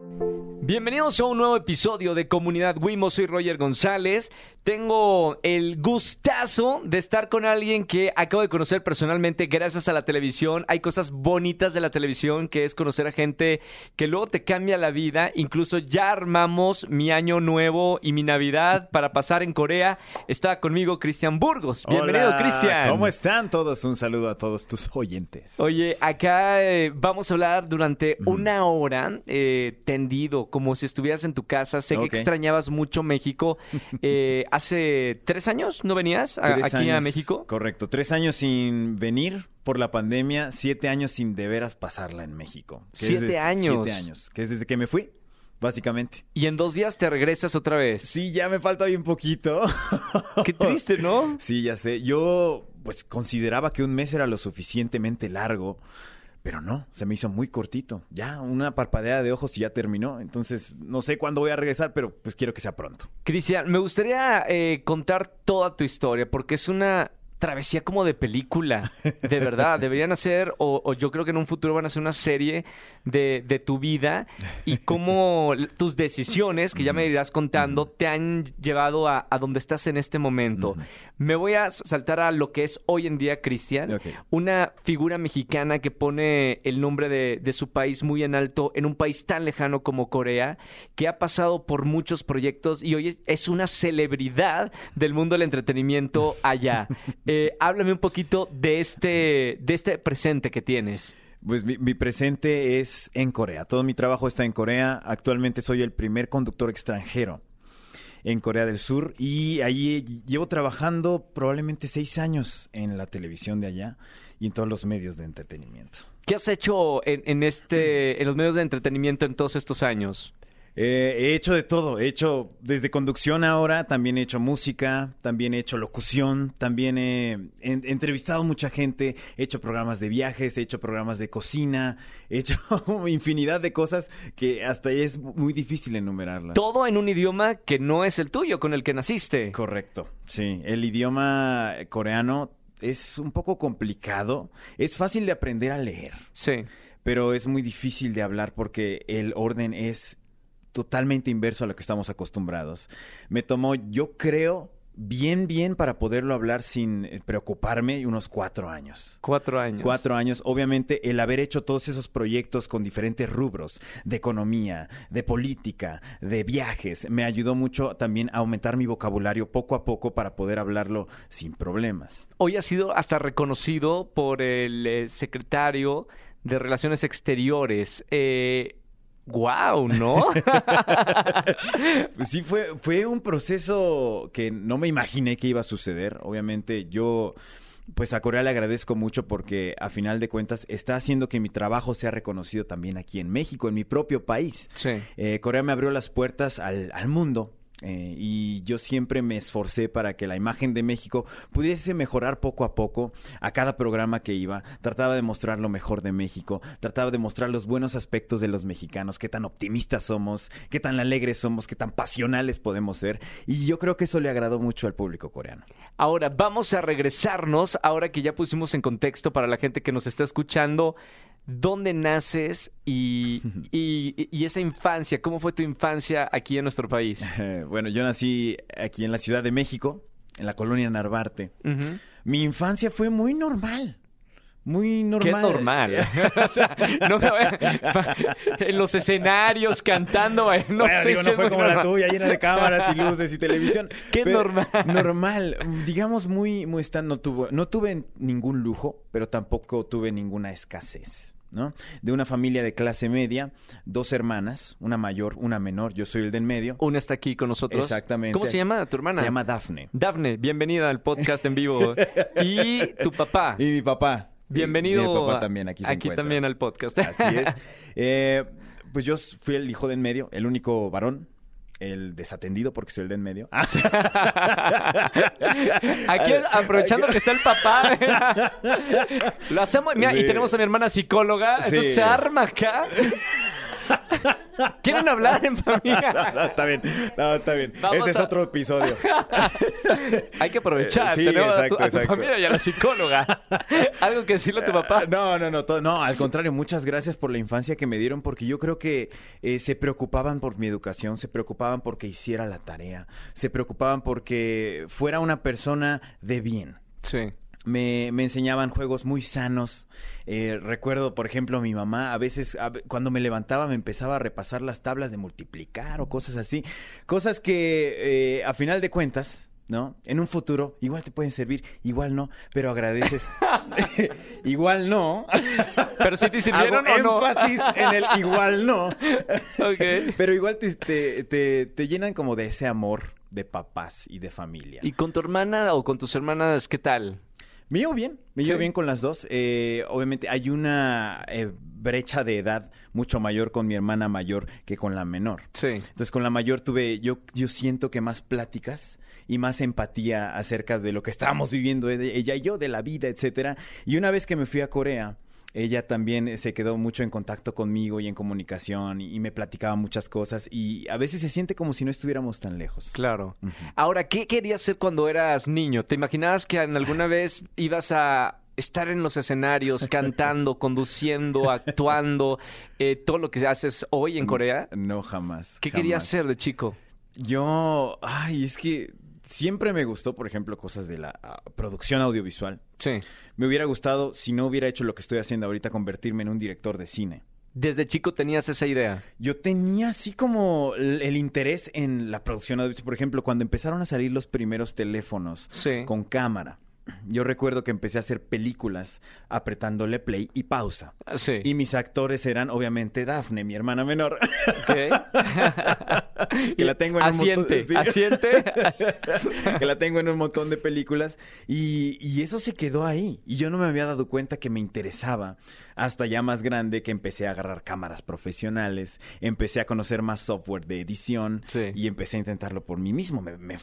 Bienvenidos a un nuevo episodio de Comunidad Wimo. Soy Roger González. Tengo el gustazo de estar con alguien que acabo de conocer personalmente gracias a la televisión. Hay cosas bonitas de la televisión, que es conocer a gente que luego te cambia la vida. Incluso ya armamos mi año nuevo y mi Navidad para pasar en Corea. Está conmigo Cristian Burgos. Bienvenido, Cristian. ¿Cómo están todos? Un saludo a todos tus oyentes. Oye, acá vamos a hablar durante una hora tendido, como si estuvieras en tu casa. Sé que extrañabas mucho México. ¿Hace 3 años no venías aquí a México? Correcto. 3 años sin venir por la pandemia. 7 años sin de veras pasarla en México. 7 años. 7 años. Que es desde que me fui, básicamente. Y en 2 días te regresas otra vez. Sí, ya me falta bien poquito. Qué triste, ¿no? Sí, ya sé. Yo, pues, consideraba que un mes era lo suficientemente largo. Pero no, se me hizo muy cortito. Ya, una parpadeada de ojos y ya terminó. Entonces, no sé cuándo voy a regresar, pero pues quiero que sea pronto. Cristian, me gustaría contar toda tu historia, porque es una travesía como de película. De verdad, deberían hacer, o yo creo que en un futuro van a hacer una serie de tu vida y cómo tus decisiones, que ya me irás contando, te han llevado a donde estás en este momento. Me voy a saltar a lo que es hoy en día Cristian, una figura mexicana que pone el nombre de su país muy en alto en un país tan lejano como Corea, que ha pasado por muchos proyectos y hoy es una celebridad del mundo del entretenimiento allá. Háblame un poquito de este presente que tienes. Pues mi presente es en Corea. Todo mi trabajo está en Corea. Actualmente soy el primer conductor extranjero en Corea del Sur y allí llevo trabajando probablemente 6 años en la televisión de allá y en todos los medios de entretenimiento. ¿Qué has hecho en los medios de entretenimiento en todos estos años? He hecho de todo. He hecho desde conducción ahora, también he hecho música, también he hecho locución, también he entrevistado mucha gente, he hecho programas de viajes, he hecho programas de cocina, he hecho infinidad de cosas que hasta ahí es muy difícil enumerarlas. Todo en un idioma que no es el tuyo, con el que naciste. Correcto, sí. El idioma coreano es un poco complicado. Es fácil de aprender a leer. Sí. Pero es muy difícil de hablar porque el orden es totalmente inverso a lo que estamos acostumbrados. Me tomó, yo creo, bien para poderlo hablar sin preocuparme, unos 4 años. 4 años. 4 años. Obviamente, el haber hecho todos esos proyectos con diferentes rubros, de economía, de política, de viajes, me ayudó mucho también a aumentar mi vocabulario poco a poco para poder hablarlo sin problemas. Hoy ha sido hasta reconocido por el secretario de Relaciones Exteriores. ¡Guau! ¿No? Sí, fue un proceso que no me imaginé que iba a suceder. Obviamente yo, pues a Corea le agradezco mucho porque a final de cuentas está haciendo que mi trabajo sea reconocido también aquí en México, en mi propio país. Sí. Corea me abrió las puertas al mundo. Y yo siempre me esforcé para que la imagen de México pudiese mejorar poco a poco. A cada programa que iba, trataba de mostrar lo mejor de México, trataba de mostrar los buenos aspectos de los mexicanos, qué tan optimistas somos, qué tan alegres somos, qué tan pasionales podemos ser. Y yo creo que eso le agradó mucho al público coreano. Ahora, vamos a regresarnos, ahora que ya pusimos en contexto para la gente que nos está escuchando, ¿dónde naces y esa infancia? ¿Cómo fue tu infancia aquí en nuestro país? Bueno, yo nací aquí en la Ciudad de México, en la colonia Narvarte. Mi infancia fue muy normal. Muy normal. ¿Qué normal? O sea, no me voy en los escenarios cantando, no sé digo, si no es fue como normal. la tuya, llena de cámaras y luces y televisión. ¿Qué normal? Normal. Digamos muy no tuve ningún lujo, pero tampoco tuve ninguna escasez, ¿no? De una familia de clase media, 2 hermanas, una mayor, una menor, yo soy el del medio. Una está aquí con nosotros. Exactamente. ¿Cómo se llama tu hermana? Se llama Dafne. Dafne, bienvenida al podcast en vivo. Y tu papá. Y mi papá. Bienvenido. Mi papá también aquí se encuentra. También al podcast. Así es. Pues yo fui el hijo del medio, el único varón. El desatendido porque soy el de en medio. Aquí, aprovechando que está el papá, lo hacemos. Mira, sí. Y tenemos a mi hermana psicóloga. Sí. Entonces se arma acá. ¿Quieren hablar en familia? No, está bien. No, está bien. Vamos Ese es otro episodio. Hay que aprovechar. Sí, Tenemos exacto, a tu exacto. familia y a la psicóloga. ¿Algo que decirle a tu papá? No, al contrario, muchas gracias por la infancia que me dieron, porque yo creo que se preocupaban por mi educación, se preocupaban porque hiciera la tarea, se preocupaban porque fuera una persona de bien. Sí. Me enseñaban juegos muy sanos. Recuerdo, por ejemplo, mi mamá a veces, cuando me levantaba, me empezaba a repasar las tablas de multiplicar o cosas así. Cosas que, a final de cuentas, ¿no? En un futuro, igual te pueden servir, igual no, pero agradeces. Igual no. ¿Pero sí te sirvieron Hago o no? énfasis en el igual no. Ok. Pero igual te llenan como de ese amor de papás y de familia. ¿Y con tu hermana o con tus hermanas qué tal? Me llevo bien, Sí. bien con las dos. Obviamente hay una brecha de edad mucho mayor con mi hermana mayor que con la menor. Sí. Entonces con la mayor tuve, yo siento que más pláticas y más empatía acerca de lo que estábamos viviendo ella y yo, de la vida, etcétera. Y una vez que me fui a Corea, ella también se quedó mucho en contacto conmigo y en comunicación y me platicaba muchas cosas y a veces se siente como si no estuviéramos tan lejos. Claro. Ujú. Ahora, ¿qué querías hacer cuando eras niño? ¿Te imaginabas que en alguna vez ibas a estar en los escenarios, cantando, conduciendo, actuando, todo lo que haces hoy en Corea? No, jamás. ¿Qué querías jamás. hacer de chico? Es que siempre me gustó, por ejemplo, cosas de la producción audiovisual. Sí. Me hubiera gustado, si no hubiera hecho lo que estoy haciendo ahorita, convertirme en un director de cine. Desde chico tenías esa idea. Yo tenía así como el interés en la producción audiovisual. Por ejemplo, cuando empezaron a salir los primeros teléfonos Sí. con cámara, yo recuerdo que empecé a hacer películas apretándole play y pausa. Sí. Y mis actores eran, obviamente, Dafne, mi hermana menor. Ok. Que la tengo en un montón Asiente, sí. asiente. Que la tengo en un montón de películas y eso se quedó ahí y yo no me había dado cuenta que me interesaba hasta ya más grande, que empecé a agarrar cámaras profesionales, empecé a conocer más software de edición Sí. y empecé a intentarlo por mí mismo.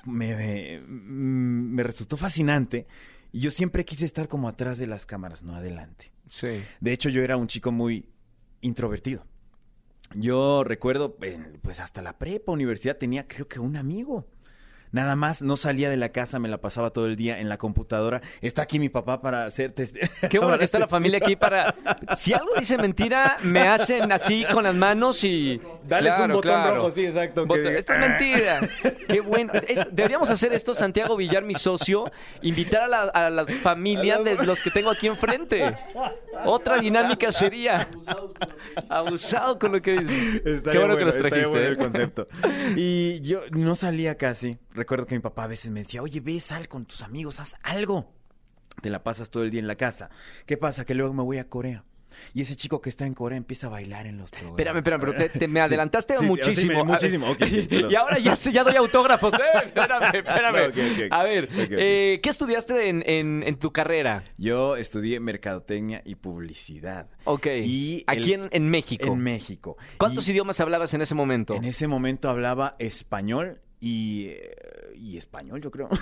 Me resultó fascinante y yo siempre quise estar como atrás de las cámaras, no adelante. Sí. De hecho, yo era un chico muy introvertido. Yo recuerdo, pues hasta la prepa, universidad, tenía creo que un amigo. Nada más, no salía de la casa, me la pasaba todo el día en la computadora. Está aquí mi papá para hacer Qué bueno que está la familia aquí para... Si algo dice mentira, me hacen así con las manos y... Dales Claro, un botón claro. rojo, sí, exacto. Esto es mentira. Qué bueno. Deberíamos hacer esto, Santiago Villar, mi socio, invitar a las familias de los que tengo aquí enfrente. Otra dinámica sería... Abusado con lo que dices. Estaría Qué bueno que los estaría trajiste. bueno el concepto. Y yo no salía casi. Recuerdo que mi papá a veces me decía, oye, ve, sal con tus amigos, haz algo. Te la pasas todo el día en la casa. ¿Qué pasa? Que luego me voy a Corea. Y ese chico que está en Corea empieza a bailar en los programas. Espérame, pero te me adelantaste Sí, muchísimo. sí, muchísimo. Ok, perdón. Y ahora ya doy autógrafos. Espérame. No, ok. A ver, Ok. ¿qué estudiaste en tu carrera? Yo estudié mercadotecnia y publicidad. Ok. Y Aquí en México. En México. ¿Cuántos Y idiomas hablabas en ese momento? en ese momento hablaba español y español, yo creo.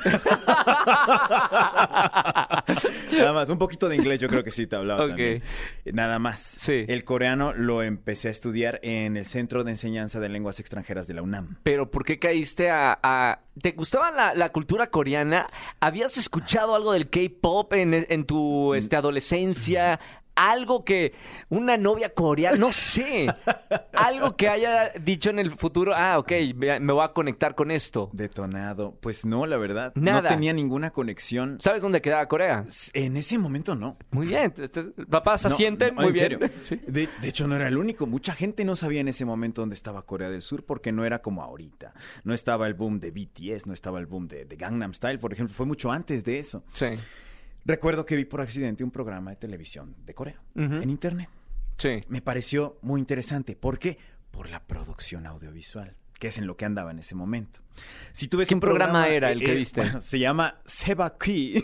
Nada más, un poquito de inglés yo creo que sí te hablaba Ok. también. Nada más. Sí. El coreano lo empecé a estudiar en el Centro de Enseñanza de Lenguas Extranjeras de la UNAM. Pero ¿por qué caíste ¿Te gustaba la cultura coreana? ¿Habías escuchado algo del K-pop en tu adolescencia? Algo que una novia coreana, no sé, algo que haya dicho en el futuro, ok, me voy a conectar con esto. Detonado. Pues no, la verdad. Nada. No tenía ninguna conexión. ¿Sabes dónde quedaba Corea? En ese momento no. Muy bien, papás No, asienten, no, muy en bien. serio. Sí. De hecho, no era el único. Mucha gente no sabía en ese momento dónde estaba Corea del Sur porque no era como ahorita. No estaba el boom de BTS, no estaba el boom de Gangnam Style, por ejemplo. Fue mucho antes de eso. Sí. Recuerdo que vi por accidente un programa de televisión de Corea Ujú. en internet. Sí. Me pareció muy interesante. ¿Por qué? Por la producción audiovisual, que es en lo que andaba en ese momento. Si tú ves ¿Qué un programa era el que viste? Bueno, se llama Sebakui.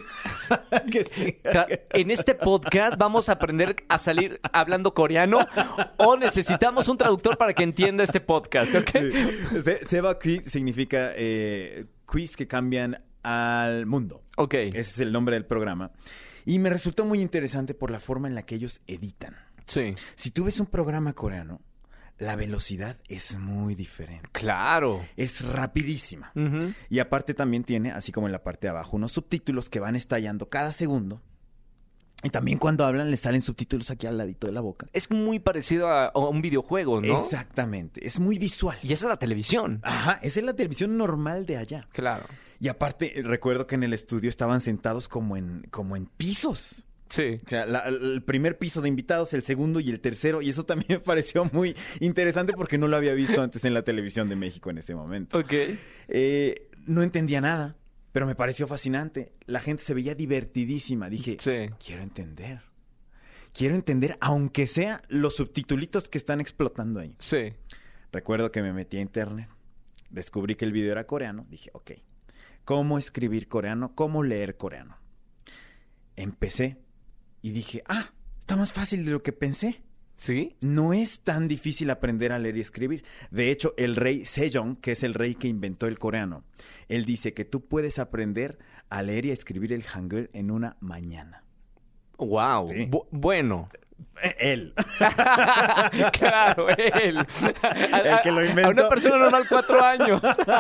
En este podcast vamos a aprender a salir hablando coreano o necesitamos un traductor para que entienda este podcast, ¿ok? Sebakui significa quiz que cambian al mundo. Ok. Ese es el nombre del programa. Y me resultó muy interesante por la forma en la que ellos editan. Sí. Si tú ves un programa coreano, la velocidad es muy diferente. Claro. Es rapidísima. Ujú. Y aparte también tiene, así como en la parte de abajo, unos subtítulos que van estallando cada segundo. Y también cuando hablan les salen subtítulos aquí al ladito de la boca. Es muy parecido a un videojuego, ¿no? Exactamente. Es muy visual. Y esa es la televisión. Ajá, esa es la televisión normal de allá. Claro. Y aparte, recuerdo que en el estudio estaban sentados como en pisos. Sí. O sea, el primer piso de invitados, el segundo y el tercero. Y eso también me pareció muy interesante porque no lo había visto antes en la televisión de México en ese momento. Ok. No entendía nada, pero me pareció fascinante. La gente se veía divertidísima. Dije, Sí. quiero entender. Quiero entender, aunque sea los subtitulitos que están explotando ahí. Sí. Recuerdo que me metí a internet. Descubrí que el video era coreano. Dije, ok, ¿cómo escribir coreano? ¿Cómo leer coreano? Empecé y dije, está más fácil de lo que pensé. ¿Sí? No es tan difícil aprender a leer y escribir. De hecho, el rey Sejong, que es el rey que inventó el coreano, él dice que tú puedes aprender a leer y a escribir el hangul en una mañana. Wow. Sí. Bueno. Él. Claro, él. El que lo inventó. A una persona normal 4 años.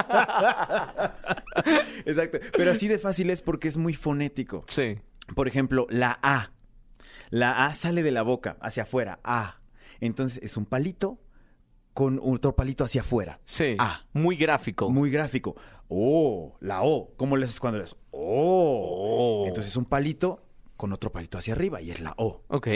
Exacto. Pero así de fácil es porque es muy fonético. Sí. Por ejemplo, la A. La A sale de la boca hacia afuera. A. Entonces es un palito con otro palito hacia afuera. Sí. A. Muy gráfico. Muy gráfico. O. La O. ¿Cómo le haces cuando le haces? O. Entonces es un palito con otro palito hacia arriba y es la O. Ok.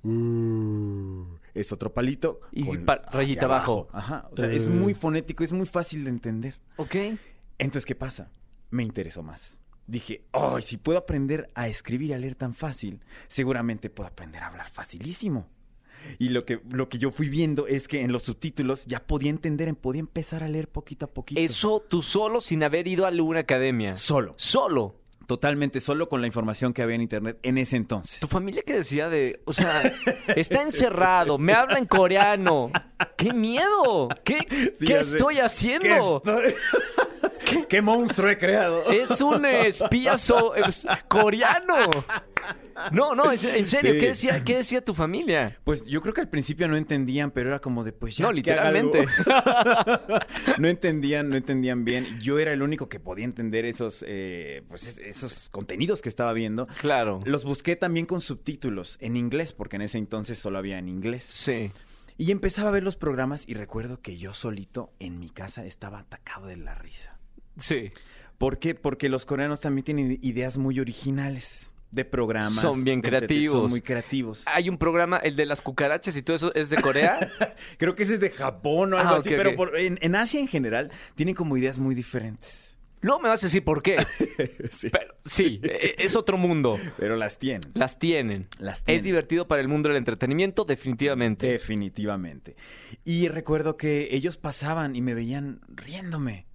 Es otro palito Y con rayita hacia abajo. Ajá. O sea, es muy fonético, es muy fácil de entender. Ok. Entonces, ¿qué pasa? Me interesó más. Dije, si puedo aprender a escribir y a leer tan fácil, seguramente puedo aprender a hablar facilísimo. Y lo que yo fui viendo es que en los subtítulos ya podía entender, podía empezar a leer poquito a poquito. Eso tú solo sin haber ido a alguna academia. Solo. Solo. Totalmente solo con la información que había en internet en ese entonces. Tu familia que decía o sea, está encerrado, me habla en coreano. ¡Qué miedo! ¿Qué estoy haciendo? ¿Qué monstruo he creado? Es un espía coreano. No, en serio, Sí. ¿qué decía tu familia? Pues yo creo que al principio no entendían, pero era como de, pues ya. No, que haga algo. literalmente. No entendían bien. Yo era el único que podía entender esos contenidos que estaba viendo. Claro. Los busqué también con subtítulos en inglés, porque en ese entonces solo había en inglés. Sí. Y empezaba a ver los programas y recuerdo que yo solito en mi casa estaba atacado de la risa. Sí. ¿Por qué? Porque los coreanos también tienen ideas muy originales de programas. Son bien creativos. Son muy creativos. Hay un programa, el de las cucarachas y todo eso, ¿es de Corea? Creo que ese es de Japón o algo así, ok, pero ok. en Asia en general tienen como ideas muy diferentes. Luego me vas a decir por qué. Sí. Pero sí, es otro mundo. Pero las tienen. Las tienen. Las tienen. Es divertido para el mundo del entretenimiento, definitivamente. Definitivamente. Y recuerdo que ellos pasaban y me veían riéndome.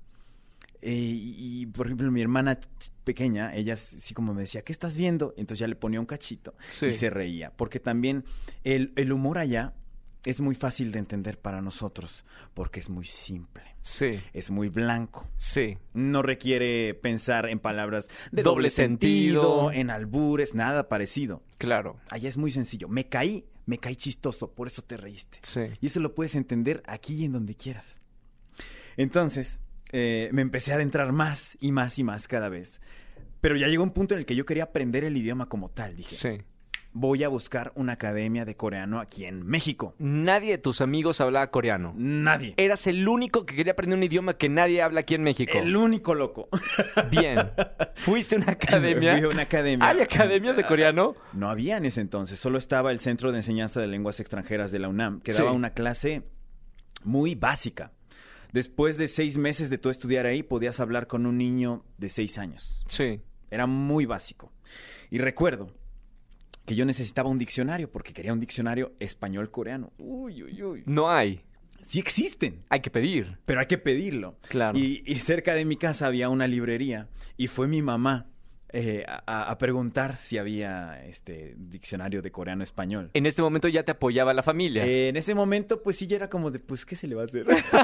Y, por ejemplo, mi hermana pequeña, ella sí como me decía, ¿qué estás viendo? Entonces ya le ponía un cachito Sí. y se reía. Porque también el humor allá es muy fácil de entender para nosotros porque es muy simple. Sí, Es muy blanco. sí. No requiere pensar en palabras de Doble doble sentido. sentido, en albures, nada parecido. Claro. Allá es muy sencillo. Me caí chistoso, por eso te reíste. Sí. Y eso lo puedes entender aquí y en donde quieras. Entonces, me empecé a adentrar más y más y más cada vez. Pero ya llegó un punto en el que yo quería aprender el idioma como tal. Dije, Sí. voy a buscar una academia de coreano aquí en México. Nadie de tus amigos hablaba coreano. Nadie. Eras el único que quería aprender un idioma que nadie habla aquí en México. El único loco. Bien. ¿Fuiste a una academia? Fui a una academia. ¿Hay academias de coreano? No había en ese entonces. Solo estaba el Centro de Enseñanza de Lenguas Extranjeras de la UNAM, que daba Sí. una clase muy básica. Después de 6 meses de tú estudiar ahí, podías hablar con un niño de 6 años. Sí. Era muy básico. Y recuerdo que yo necesitaba un diccionario, porque quería un diccionario español-coreano. Uy, uy, uy. No hay. Sí existen, Hay que pedir. pero hay que pedirlo. Claro. Y cerca de mi casa había una librería, y fue mi mamá a preguntar si había diccionario de coreano-español. En este momento ya te apoyaba la familia. En ese momento, pues sí, ya era como de, pues, ¿qué se le va a hacer?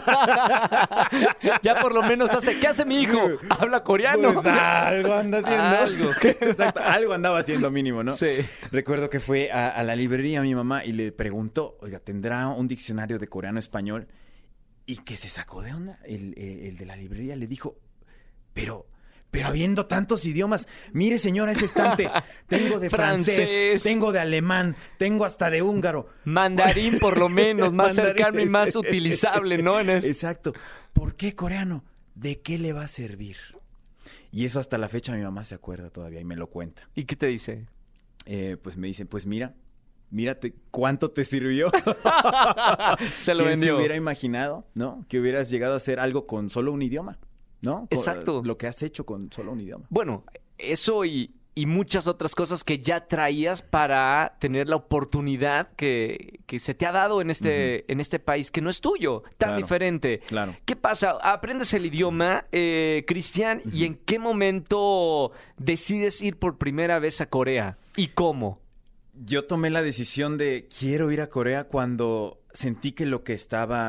Ya por lo menos ¿qué hace mi hijo? ¿Habla coreano? Pues algo anda haciendo. Algo. Exacto, algo andaba haciendo mínimo, ¿no? Sí. Recuerdo que fue a la librería mi mamá y le preguntó, oiga, ¿tendrá un diccionario de coreano-español? Y que se sacó de onda. El de la librería le dijo, pero habiendo tantos idiomas, mire señora, ese estante, tengo de francés, tengo de alemán, tengo hasta de húngaro. Mandarín por lo menos, más cercano y más utilizable, ¿no? Exacto. ¿Por qué coreano? ¿De qué le va a servir? Y eso hasta la fecha mi mamá se acuerda todavía y me lo cuenta. ¿Y qué te dice? Pues me dice, pues mírate cuánto te sirvió. Se lo ¿Quién vendió? se hubiera imaginado, ¿no? Que hubieras llegado a hacer algo con solo un idioma, ¿no? Exacto. Lo que has hecho con solo un idioma. Bueno, eso y muchas otras cosas que ya traías para tener la oportunidad que se te ha dado en este país que no es tuyo, tan Claro, diferente. claro. ¿Qué pasa? Aprendes el idioma, Cristian, ¿y en qué momento decides ir por primera vez a Corea? ¿Y cómo? Yo tomé la decisión de quiero ir a Corea cuando sentí que lo que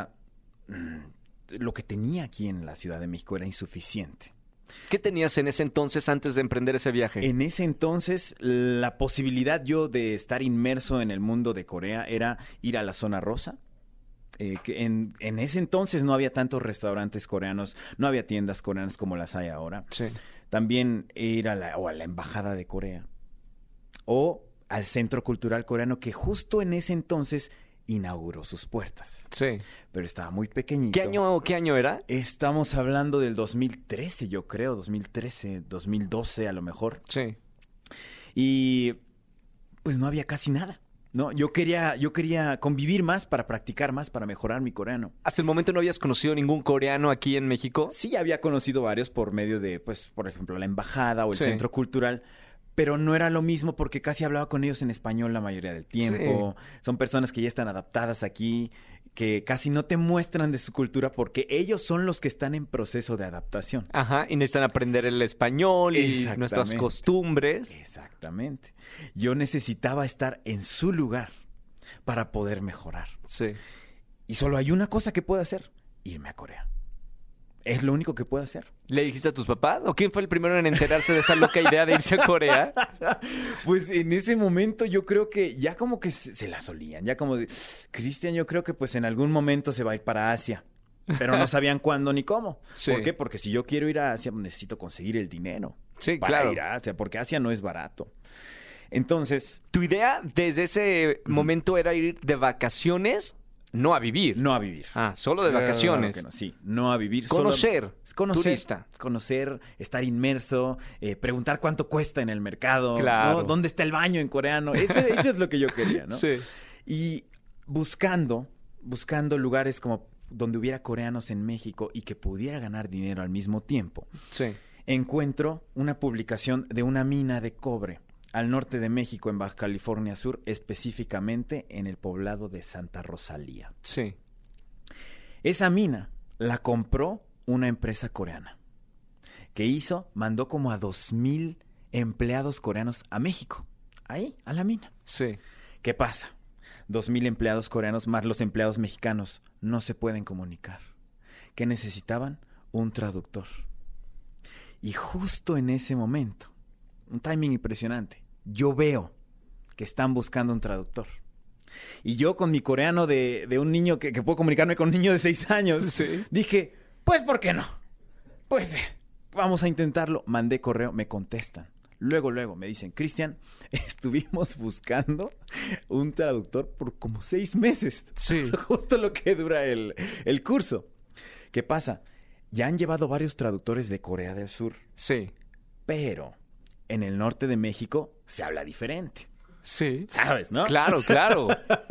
tenía aquí en la Ciudad de México era insuficiente. ¿Qué tenías en ese entonces antes de emprender ese viaje? En ese entonces, la posibilidad yo de estar inmerso en el mundo de Corea era ir a la zona rosa. Que en ese entonces no había tantos restaurantes coreanos, no había tiendas coreanas como las hay ahora. Sí. También ir a la embajada de Corea o al Centro Cultural Coreano, que justo en ese entonces inauguró sus puertas. Sí. Pero estaba muy pequeñito. ¿Qué año era? Estamos hablando del 2013, yo creo, 2013, 2012 a lo mejor. Sí. Y pues no había casi nada, ¿no? Yo quería convivir más para practicar más, para mejorar mi coreano. ¿Hasta el momento no habías conocido ningún coreano aquí en México? Sí había conocido varios por medio de, pues, por ejemplo, la embajada o el Sí. centro cultural, pero no era lo mismo porque casi hablaba con ellos en español la mayoría del tiempo. Sí. Son personas que ya están adaptadas aquí, que casi no te muestran de su cultura porque ellos son los que están en proceso de adaptación. Ajá, y necesitan aprender el español y nuestras costumbres. Exactamente. Yo necesitaba estar en su lugar para poder mejorar. Sí. Y solo hay una cosa que puedo hacer, irme a Corea. Es lo único que puedo hacer. ¿Le dijiste a tus papás? ¿O quién fue el primero en enterarse de esa loca idea de irse a Corea? Pues en ese momento yo creo que ya como que se la solían. Ya como de, Cristian, yo creo que pues en algún momento se va a ir para Asia. Pero no sabían cuándo ni cómo. Sí. ¿Por qué? Porque si yo quiero ir a Asia, necesito conseguir el dinero. Sí, para claro. ir a Asia, porque Asia no es barato. Entonces... ¿Tu idea desde ese momento era ir de vacaciones? No a vivir. No a vivir. Ah, solo de vacaciones. Claro que no, sí, no a vivir. Conocer. Turista. Conocer, estar inmerso, preguntar cuánto cuesta en el mercado. Claro. ¿No? ¿Dónde está el baño en coreano? Eso es lo que yo quería, ¿no? Sí. Y buscando lugares como donde hubiera coreanos en México y que pudiera ganar dinero al mismo tiempo. Sí. Encuentro una publicación de una mina de cobre al norte de México, en Baja California Sur, específicamente en el poblado de Santa Rosalía. Sí. Esa mina la compró una empresa coreana. ¿Qué hizo? Mandó como a 2,000 empleados coreanos a México. Ahí, a la mina. Sí. ¿Qué pasa? 2,000 empleados coreanos más los empleados mexicanos no se pueden comunicar. ¿Qué necesitaban? Un traductor. Y justo en ese momento, un timing impresionante, yo veo que están buscando un traductor. Y yo con mi coreano de un niño que puedo comunicarme con un niño de 6 años, sí. Dije, pues ¿por qué no? Pues vamos a intentarlo. Mandé correo, me contestan. Luego me dicen, Cristian, estuvimos buscando un traductor por como 6 meses. Sí. Justo lo que dura el curso. ¿Qué pasa? Ya han llevado varios traductores de Corea del Sur. Sí. Pero en el norte de México se habla diferente. Sí. ¿Sabes, no? Claro, claro.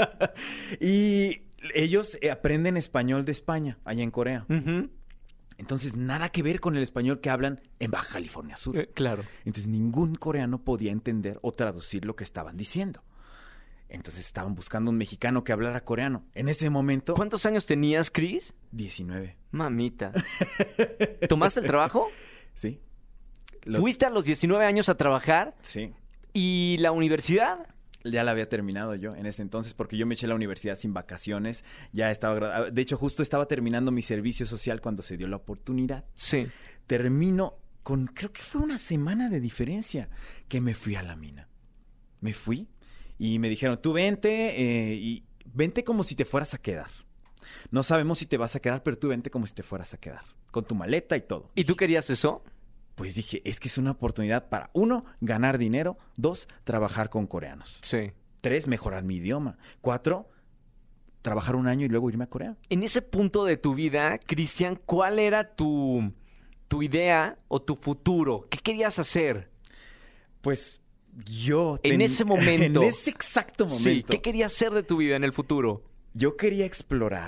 Y ellos aprenden español de España, allá en Corea. Uh-huh. Entonces, nada que ver con el español que hablan en Baja California Sur. Claro. Entonces, ningún coreano podía entender o traducir lo que estaban diciendo. Entonces, estaban buscando un mexicano que hablara coreano. En ese momento... ¿Cuántos años tenías, Cris? 19. Mamita. ¿Tomaste el trabajo? Sí. Fuiste a los 19 años a trabajar Sí. y la universidad. Ya la había terminado yo en ese entonces porque yo me eché a la universidad sin vacaciones. Ya estaba... De hecho, justo estaba terminando mi servicio social cuando se dio la oportunidad. Sí. Termino con... Creo que fue una semana de diferencia que me fui a la mina. Me fui y me dijeron, tú vente y vente como si te fueras a quedar. No sabemos si te vas a quedar, pero tú vente como si te fueras a quedar. Con tu maleta y todo. ¿Y tú querías eso? Pues dije, es que es una oportunidad para, 1, ganar dinero. 2, trabajar con coreanos. Sí. 3, mejorar mi idioma. 4, trabajar un año y luego irme a Corea. En ese punto de tu vida, Cristian, ¿cuál era tu idea o tu futuro? ¿Qué querías hacer? Pues yo... En ese momento. En ese exacto momento. Sí, ¿qué querías hacer de tu vida en el futuro? Yo quería explorar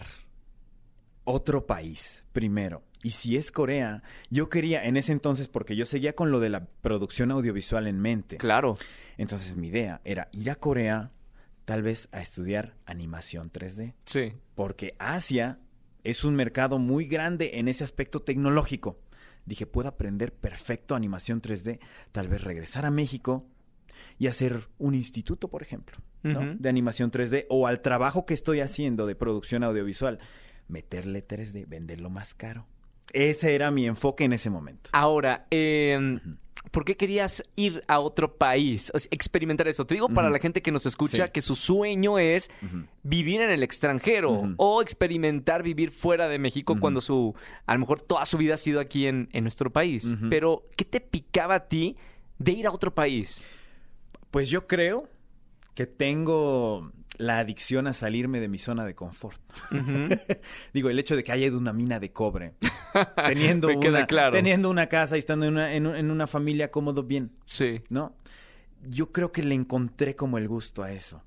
otro país primero. Y si es Corea, yo quería en ese entonces, porque yo seguía con lo de la producción audiovisual en mente. Claro. Entonces mi idea era ir a Corea, tal vez a estudiar animación 3D. Sí. Porque Asia es un mercado muy grande en ese aspecto tecnológico. Dije, puedo aprender perfecto animación 3D, tal vez regresar a México y hacer un instituto, por ejemplo, ¿no? Ujú. De animación 3D, o al trabajo que estoy haciendo de producción audiovisual, meterle 3D, venderlo más caro. Ese era mi enfoque en ese momento. Ahora, ¿por qué querías ir a otro país? O sea, experimentar eso. Te digo para Ujú. la gente que nos escucha Sí. que su sueño es Ujú. vivir en el extranjero Ujú. o experimentar vivir fuera de México Ujú. cuando a lo mejor toda su vida ha sido aquí en nuestro país. Ujú. Pero, ¿qué te picaba a ti de ir a otro país? Pues yo creo que tengo la adicción a salirme de mi zona de confort. Ujú. Digo, el hecho de que haya ido a una mina de cobre, teniendo, Me queda claro. teniendo una casa y estando en una familia cómodo, bien, Sí. ¿no? Yo creo que le encontré como el gusto a eso.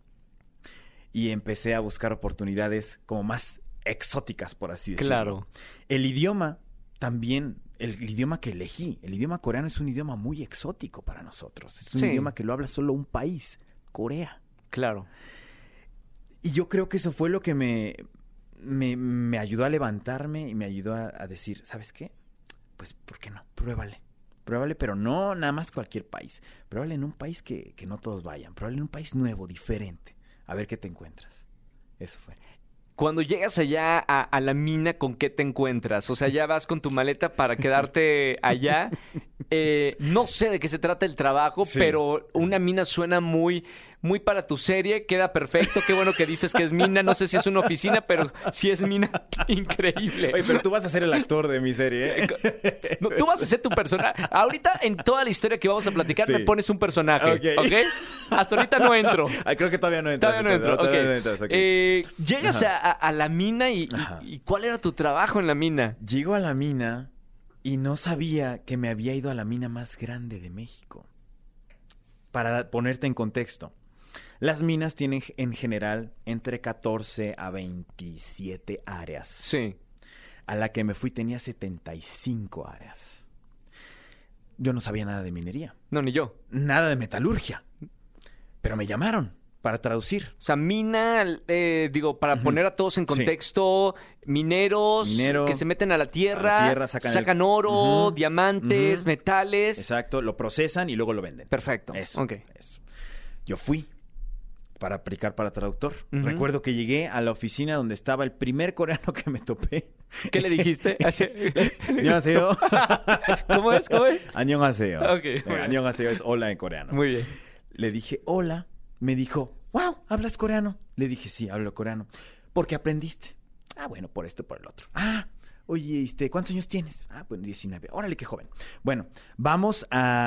Y empecé a buscar oportunidades como más exóticas, por así decirlo. Claro. El idioma también, el idioma que elegí, el idioma coreano es un idioma muy exótico para nosotros. Es un Sí. idioma que lo habla solo un país, Corea. Claro. Y yo creo que eso fue lo que me ayudó a levantarme y me ayudó a decir, ¿sabes qué? Pues, ¿por qué no? Pruébale. Pruébale, pero no nada más cualquier país. Pruébale en un país que no todos vayan. Pruébale en un país nuevo, diferente. A ver qué te encuentras. Eso fue. Cuando llegas allá a la mina, ¿con qué te encuentras? O sea, ya vas con tu maleta para quedarte allá. No sé de qué se trata el trabajo, Sí. pero una mina suena muy para tu serie. Queda perfecto. Qué bueno que dices que es mina. No sé si es una oficina, pero si es mina, increíble. Oye, pero tú vas a ser el actor de mi serie, ¿eh? No, tú vas a ser tu personaje. Ahorita, en toda la historia que vamos a platicar, Sí. me pones un personaje. Ok. ¿Ok? Hasta ahorita no entro. Ay, creo que todavía no entras. Todavía no entro. Todavía Ok. no entras, ok. Llegas Ajá. a la mina Ajá. y ¿cuál era tu trabajo en la mina? Llego a la mina y no sabía que me había ido a la mina más grande de México. Para ponerte en contexto, las minas tienen en general entre 14 a 27 áreas. Sí. A la que me fui tenía 75 áreas. Yo no sabía nada de minería, No, ni yo. nada de metalurgia, pero me llamaron para traducir. O sea, mina, para Ujú. poner a todos en Sí. contexto, mineros Minero, que se meten a la tierra, sacan oro, Ujú. diamantes, Ujú. metales. Exacto, lo procesan y luego lo venden. Perfecto. Eso, Ok. eso. Yo fui para aplicar para traductor. Ujú. Recuerdo que llegué a la oficina donde estaba el primer coreano que me topé. ¿Qué le dijiste? 안녕하세요. ¿Cómo es? ¿Cómo es? 안녕하세요. Ok, muy bien. 안녕하세요 es hola en coreano. Muy bien. Le dije hola. Me dijo, wow, ¿hablas coreano? Le dije, sí, hablo coreano. ¿Por qué aprendiste? Ah, bueno, por esto, por el otro. Ah, oye, ¿cuántos años tienes? Ah, pues 19. Órale, qué joven. Bueno, vamos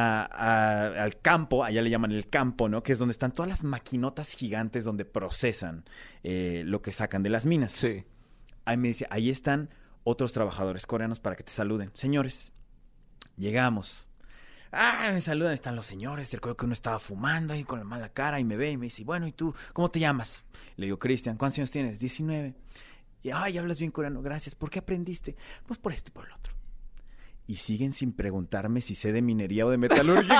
al campo, allá le llaman el campo, ¿no? Que es donde están todas las maquinotas gigantes donde procesan lo que sacan de las minas. Sí. Ahí me dice, ahí están otros trabajadores coreanos para que te saluden. Señores, llegamos. Ah, me saludan, están los señores. Recuerdo que uno estaba fumando ahí con la mala cara y me ve y me dice, bueno, ¿y tú cómo te llamas? Le digo, Cristian, ¿cuántos años tienes? 19. Y, ay, hablas bien coreano, gracias. ¿Por qué aprendiste? Pues por esto y por el otro. Y siguen sin preguntarme si sé de minería o de metalúrgica.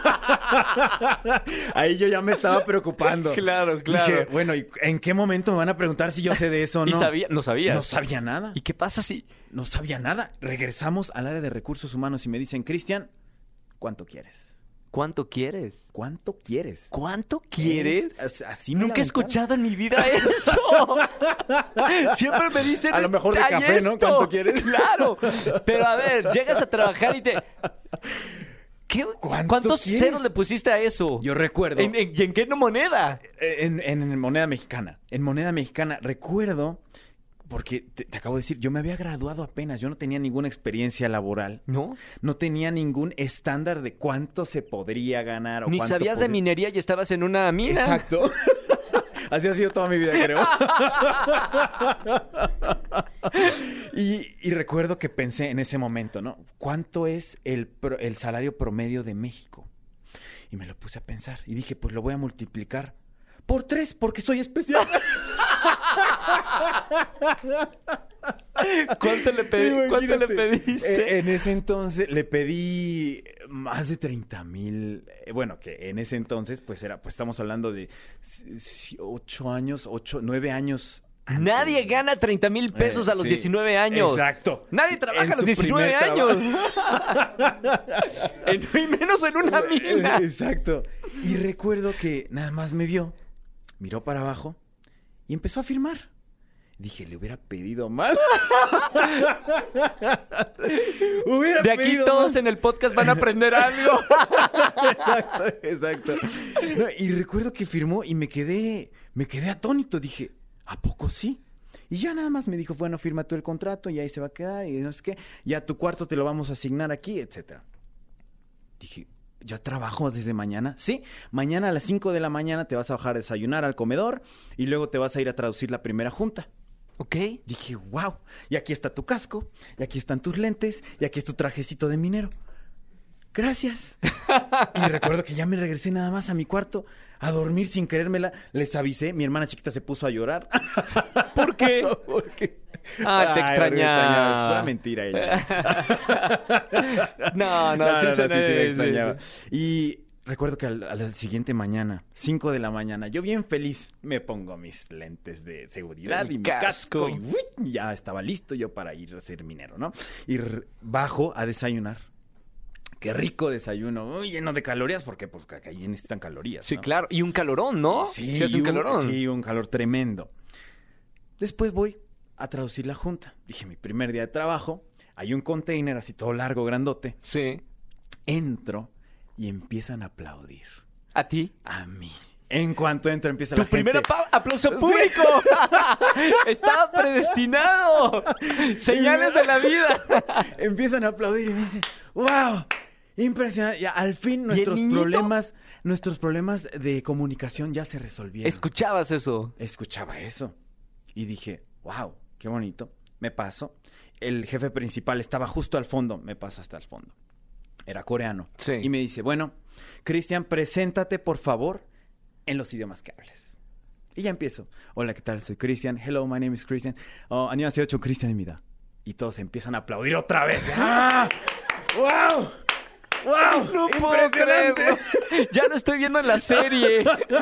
Ahí yo ya me estaba preocupando. Claro, claro. Dije, bueno, ¿y en qué momento me van a preguntar si yo sé de eso o no? No sabías. No sabía nada. ¿Y qué pasa si...? No sabía nada. Regresamos al área de recursos humanos y me dicen, Cristian, ¿cuánto quieres? ¿Cuánto quieres? ¿Cuánto quieres? ¿Cuánto quieres? Así me Nunca he la aventaron. escuchado en mi vida eso. Siempre me dicen... A lo mejor de "Ay, café, ¿no? esto". ¿Cuánto quieres? Claro. Pero a ver, llegas a trabajar y te... ¿Cuántos quieres? ceros le pusiste a eso? Yo recuerdo... ¿Y en qué moneda? En moneda mexicana. En moneda mexicana. Recuerdo... Porque te acabo de decir, yo me había graduado apenas. Yo no tenía ninguna experiencia laboral. ¿No? No tenía ningún estándar de cuánto se podría ganar. O Ni cuánto sabías de minería y estabas en una mina. Exacto. Así ha sido toda mi vida, creo. Y recuerdo que pensé en ese momento, ¿no? ¿Cuánto es el salario promedio de México? Y me lo puse a pensar. Y dije, pues lo voy a multiplicar por 3 porque soy especial. ¿Cuánto le pediste? En ese entonces le pedí más de 30,000. Bueno, que en ese entonces, pues estamos hablando de 9 años. Antes. Nadie gana 30,000 pesos a los 19 años. Exacto. Nadie trabaja En a los su 19 primer años. Y menos en una mina. Exacto. Y recuerdo que nada más me vio, miró para abajo y empezó a firmar. Dije, le hubiera pedido más. De aquí todos en el podcast van a aprender algo. Exacto. No, y recuerdo que firmó y me quedé atónito. Dije, ¿a poco sí? Y ya nada más me dijo, bueno, firma tú el contrato y ahí se va a quedar y no sé qué. Ya tu cuarto te lo vamos a asignar aquí, etcétera. Dije, ¿ya trabajo desde mañana? Sí, mañana a las 5 de la mañana te vas a bajar a desayunar al comedor y luego te vas a ir a traducir la primera junta. Ok. Dije, wow, y aquí está tu casco, y aquí están tus lentes, y aquí es tu trajecito de minero. Gracias. Y recuerdo que ya me regresé nada más a mi cuarto a dormir sin querérmela. Les avisé, mi hermana chiquita se puso a llorar. ¿Por qué? Porque... Te extrañaba. Es pura mentira ella. No, sí me extrañaba. Y recuerdo que a la siguiente mañana, 5 de la mañana, yo bien feliz me pongo mis lentes de seguridad y mi casco. Y ya estaba listo yo para ir a ser minero, ¿no? Y bajo a desayunar. Qué rico desayuno, muy lleno de calorías, porque pues ahí necesitan calorías, ¿no? Sí, claro. Y un calorón, ¿no? Sí, es un calorón. Sí, un calor tremendo. Después voy a traducir la junta. Dije, mi primer día de trabajo, hay un container así todo largo, grandote. Sí. Entro y empiezan a aplaudir. ¿A ti? A mí. En cuanto entro empieza la ¡Tu gente. primer aplauso público! Sí. Estaba predestinado. Señales de la vida. Empiezan a aplaudir y me dicen, ¡wow! Impresionante. Ya, al fin nuestros problemas de comunicación ya se resolvieron. ¿Escuchabas eso? Escuchaba eso. Y dije, wow, qué bonito. Me paso. El jefe principal estaba justo al fondo. Me paso hasta el fondo. Era coreano. Sí. Y me dice, bueno, Cristian, preséntate, por favor, en los idiomas que hables. Y ya empiezo. Hola, ¿qué tal? Soy Cristian. Hello, my name is Cristian. 안녕하세요, 저 Cristian입니다. Y todos empiezan a aplaudir otra vez. ¡Ah! ¡Wow! ¡Wow! No puedo creerlo. Ya lo estoy viendo en la serie.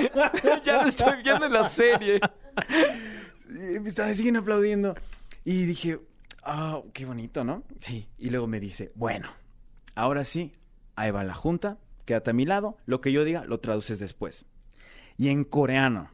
Y me siguen aplaudiendo. Y dije, qué bonito, ¿no? Sí. Y luego me dice, bueno, ahora sí, ahí va la junta, quédate a mi lado, lo que yo diga lo traduces después. Y en coreano,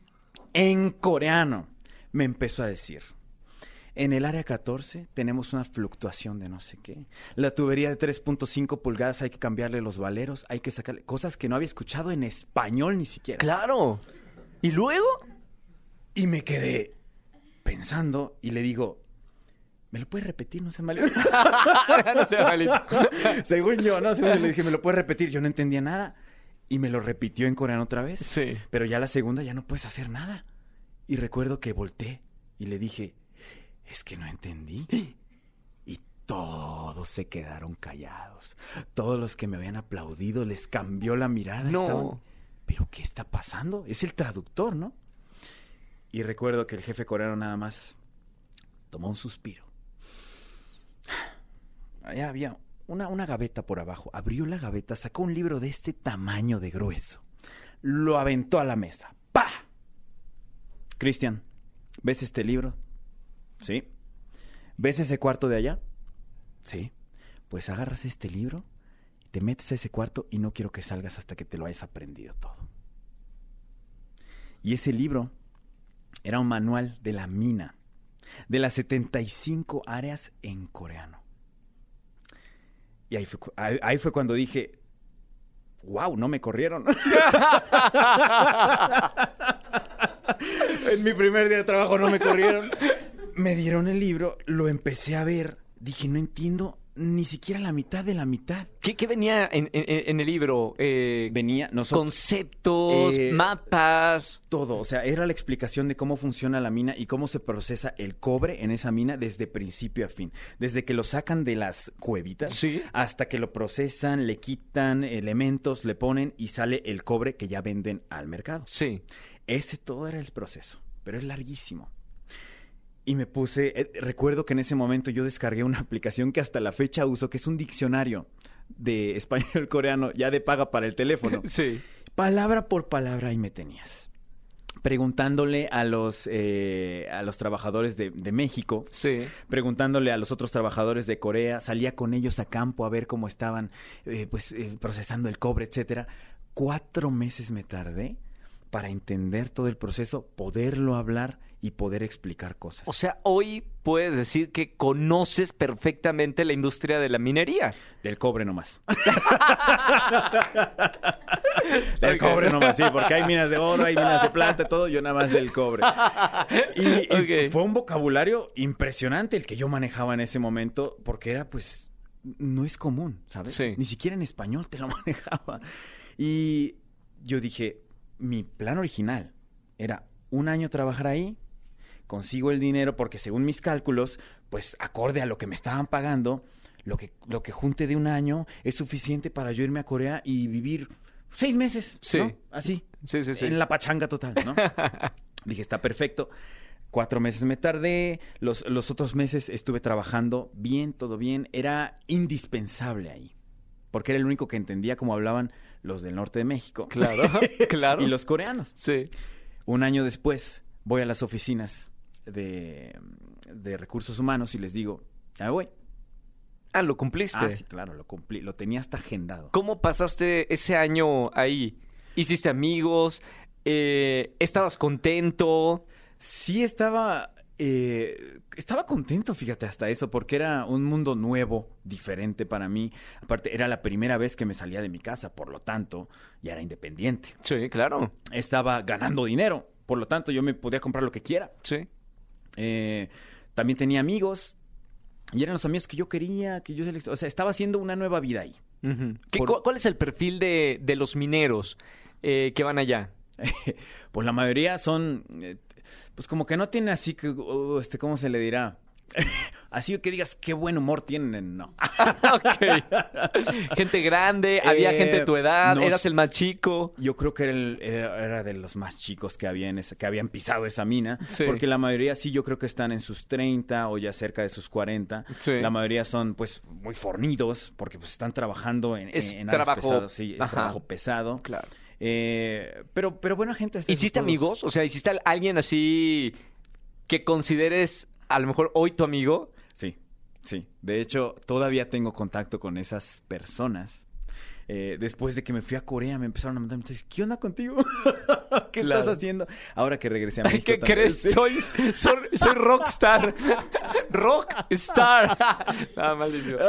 me empezó a decir, en el área 14 tenemos una fluctuación de no sé qué. La tubería de 3.5 pulgadas hay que cambiarle los valeros, hay que sacarle cosas que no había escuchado en español ni siquiera. Claro. ¿Y luego? Y me quedé pensando y le digo, ¿me lo puedes repetir? No sé malito. No sé malito. Según yo, le dije, ¿me lo puedes repetir? Yo no entendía nada. Y me lo repitió en coreano otra vez. Sí. Pero ya la segunda ya no puedes hacer nada. Y recuerdo que volteé y le dije, es que no entendí. Y todos se quedaron callados. Todos los que me habían aplaudido les cambió la mirada. No. Estaban, ¿pero qué está pasando? Es el traductor, ¿no? Y recuerdo que el jefe coreano nada más tomó un suspiro. Allá había una gaveta por abajo. Abrió la gaveta, sacó un libro de este tamaño de grueso. Lo aventó a la mesa. ¡Pah! Cristian, ¿ves este libro? Sí. ¿Ves ese cuarto de allá? Sí. Pues agarras este libro, te te metes a ese cuarto y no quiero que salgas hasta que te lo hayas aprendido todo. Y ese libro era un manual de la mina, de las 75 áreas en coreano. Y ahí fue cuando dije, wow, no me corrieron. En mi primer día de trabajo no me corrieron. Me dieron el libro, lo empecé a ver, dije, no entiendo ni siquiera la mitad de la mitad. ¿Qué venía en el libro? Venía conceptos, mapas. Todo, o sea, era la explicación de cómo funciona la mina y cómo se procesa el cobre en esa mina desde principio a fin. Desde que lo sacan de las cuevitas, ¿Sí? hasta que lo procesan, le quitan elementos, le ponen y sale el cobre que ya venden al mercado. Sí. Ese todo era el proceso, pero es larguísimo. Y me puse, recuerdo que en ese momento yo descargué una aplicación que hasta la fecha uso, que es un diccionario de español coreano, ya de paga para el teléfono. Sí. Palabra por palabra ahí me tenías. Preguntándole a los trabajadores de México, Sí. preguntándole a los otros trabajadores de Corea, salía con ellos a campo a ver cómo estaban procesando el cobre, etcétera. 4 meses me tardé para entender todo el proceso, poderlo hablar y poder explicar cosas. O sea, hoy puedes decir que conoces perfectamente la industria de la minería. Del cobre nomás. Del cobre nomás, sí, porque hay minas de oro, hay minas de plata, todo, yo nada más del cobre. Y fue un vocabulario impresionante el que yo manejaba en ese momento, porque era, pues, no es común, ¿sabes? Sí. Ni siquiera en español te lo manejaba. Y yo dije, mi plan original era 1 año trabajar ahí, consigo el dinero porque según mis cálculos, pues acorde a lo que me estaban pagando, lo que junte de 1 año es suficiente para yo irme a Corea y vivir 6 meses, Sí. ¿no? Así, Sí. en la pachanga total, ¿no? Dije, está perfecto. 4 meses me tardé, los otros meses estuve trabajando bien, todo bien. Era indispensable ahí, porque era el único que entendía cómo hablaban los del norte de México. Claro, claro. Y los coreanos. Sí. 1 año después, voy a las oficinas de recursos humanos y les digo, ya voy. Ah, ¿lo cumpliste? Ah, sí, claro, lo cumplí. Lo tenía hasta agendado. ¿Cómo pasaste ese año ahí? ¿Hiciste amigos? ¿Estabas contento? Sí, estaba contento, fíjate, hasta eso, porque era un mundo nuevo, diferente para mí. Aparte, era la primera vez que me salía de mi casa, por lo tanto, ya era independiente. Sí, claro. Estaba ganando dinero, por lo tanto, yo me podía comprar lo que quiera. Sí. También tenía amigos, y eran los amigos que yo quería, que yo o sea, estaba haciendo una nueva vida ahí. Uh-huh. ¿Cuál es el perfil de los mineros que van allá? Pues la mayoría son, pues como que no tienen así que, ¿cómo se le dirá? Así que digas, qué buen humor tienen, no. Ok. Gente grande, había gente de tu edad, no, eras el más chico. Yo creo que era de los más chicos que habían pisado esa mina. Sí. Porque la mayoría sí, yo creo que están en sus 30 o ya cerca de sus 40. Sí. La mayoría son pues muy fornidos porque pues están trabajando en áreas trabajo pesadas. Sí, es Ajá. trabajo pesado. Claro. Pero buena gente. ¿Hiciste todos. amigos? O sea, ¿hiciste a alguien así que consideres a lo mejor hoy tu amigo? Sí. De hecho, todavía tengo contacto con esas personas. Después de que me fui a Corea, me empezaron a mandar mensajes. ¿Qué onda contigo? ¿Qué Claro. estás haciendo? Ahora que regresé a México. ¿Qué también. crees? Sí. Soy rockstar. Rockstar. Ah, maldición.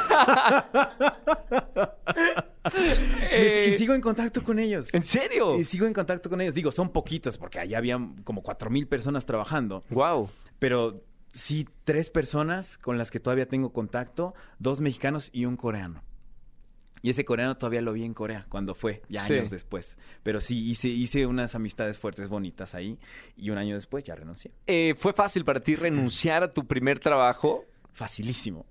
Y sigo en contacto con ellos. ¿En serio? Y sigo en contacto con ellos. Digo, son poquitos porque allá habían como 4,000 personas trabajando. Wow. Pero sí, 3 personas con las que todavía tengo contacto. 2 mexicanos y un coreano. Y ese coreano todavía lo vi en Corea cuando fue, ya Sí. años después. Pero sí, hice unas amistades fuertes, bonitas ahí. Y 1 año después ya renuncié. ¿Fue fácil para ti renunciar a tu primer trabajo? Facilísimo.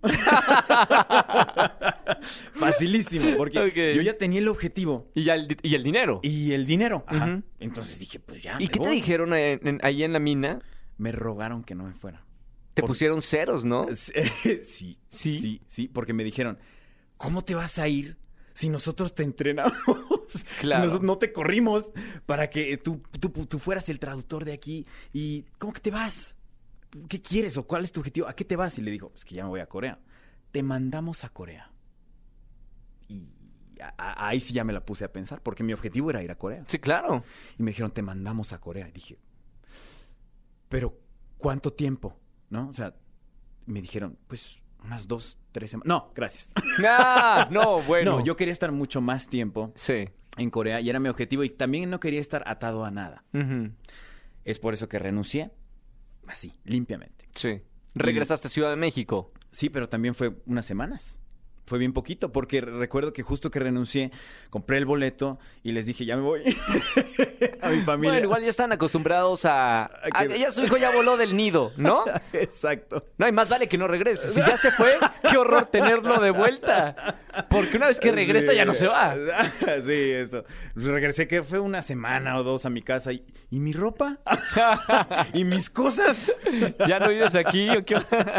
Facilísimo, porque Ok. yo ya tenía el objetivo. Y el dinero. Y el dinero. Ajá. Ujú. Entonces dije, pues ya. ¿Y me qué te voy. dijeron ahí en la mina? Me rogaron que no me fuera. Te pusieron ceros, ¿no? Sí, sí, porque me dijeron, ¿cómo te vas a ir si nosotros te entrenamos? Claro. Si nosotros no te corrimos para que tú fueras el traductor de aquí. ¿Y cómo que te vas? ¿Qué quieres o cuál es tu objetivo? ¿A qué te vas? Y le dijo, es que ya me voy a Corea. Te mandamos a Corea. Y ahí sí ya me la puse a pensar, porque mi objetivo era ir a Corea. Sí, claro. Y me dijeron, te mandamos a Corea. Y dije, ¿pero cuánto tiempo? ¿No? O sea, me dijeron, pues unas 2, 3 semanas. No, gracias. Ah, no, bueno. No, yo quería estar mucho más tiempo Sí. en Corea y era mi objetivo. Y también no quería estar atado a nada. Ujú. Es por eso que renuncié, así, limpiamente. Sí. ¿Regresaste a Ciudad de México? Sí, pero también fue unas semanas. Fue bien poquito, porque recuerdo que justo que renuncié, compré el boleto y les dije, ya me voy a mi familia. Bueno, igual ya están acostumbrados ya su hijo ya voló del nido, ¿no? Exacto. No, y más vale que no regrese. Si ya se fue, qué horror tenerlo de vuelta. Porque una vez que regresa Sí. ya no se va. Sí, eso. Regresé que fue una semana o 2 a mi casa y mi ropa y mis cosas. ¿Ya no vives aquí o qué?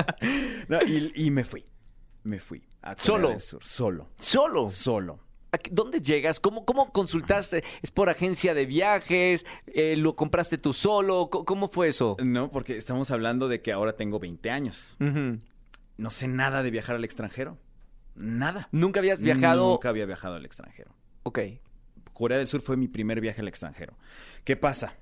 No, y me fui. Me fui a Corea ¿Solo? del Sur. Solo. ¿Solo? ¿Dónde llegas? ¿Cómo consultaste? ¿Es por agencia de viajes? ¿Lo compraste tú solo? ¿Cómo fue eso? No, porque estamos hablando de que ahora tengo 20 años. Ujú. No sé nada de viajar al extranjero. Nada. ¿Nunca habías viajado? Nunca había viajado al extranjero. Ok. Corea del Sur fue mi primer viaje al extranjero. ¿Qué pasa?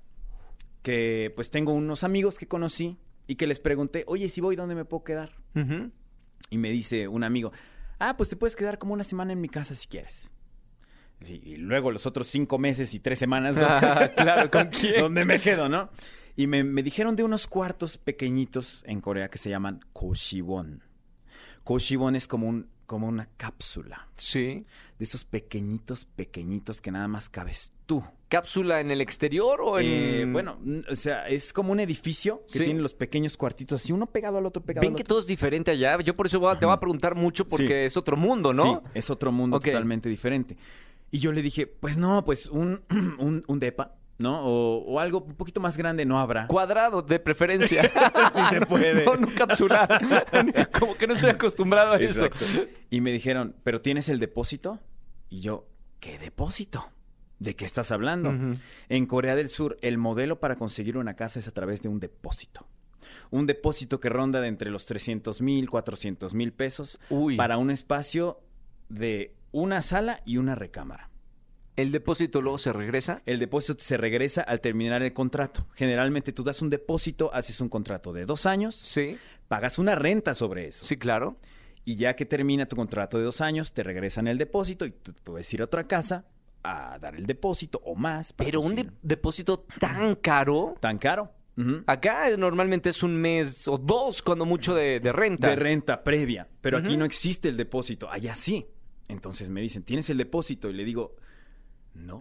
Que pues tengo unos amigos que conocí y que les pregunté, oye, si voy, ¿dónde me puedo quedar? Ujú. Y me dice un amigo, pues te puedes quedar como una semana en mi casa si quieres. Sí, y luego los otros 5 meses y 3 semanas, ¿no? Claro, ¿con quién? ¿Dónde me quedo, no? Y me dijeron de unos cuartos pequeñitos en Corea que se llaman Koshibon. Koshibon es como una cápsula. Sí. De esos pequeñitos que nada más cabes tú. ¿Cápsula en el exterior o en...? Bueno, o sea, es como un edificio que Sí. tiene los pequeños cuartitos así, uno pegado al otro, pegado Ven al que otro. todo es diferente allá. Yo por eso te voy a preguntar mucho porque Sí. es otro mundo, ¿no? Sí, es otro mundo Ok. totalmente diferente. Y yo le dije, pues no, pues un depa, ¿no? O algo un poquito más grande no habrá. Cuadrado, de preferencia. Sí se puede. No cápsula. Como que no estoy acostumbrado a eso. Exacto. Y me dijeron, ¿pero tienes el depósito? Y yo, ¿qué depósito? ¿De qué estás hablando? Ujú. En Corea del Sur, el modelo para conseguir una casa es a través de un depósito. Un depósito que ronda de entre los 300,000, 400,000 pesos Uy. para un espacio de una sala y una recámara. ¿El depósito luego se regresa? El depósito se regresa al terminar el contrato. Generalmente tú das un depósito, haces un contrato de 2 años, Sí. pagas una renta sobre eso. Sí, claro. Y ya que termina tu contrato de 2 años, te regresan el depósito y tú puedes ir a otra casa a dar el depósito o más. para Pero un conseguir- depósito tan caro... ¿Tan caro? Ujú. Acá normalmente es un mes o 2 cuando mucho de renta. De renta previa. Pero aquí Ujú. no existe el depósito. Allá sí. Entonces me dicen, ¿tienes el depósito? Y le digo, no.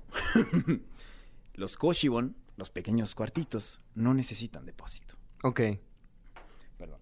Los Koshibon, los pequeños cuartitos, no necesitan depósito. Ok. Perdón.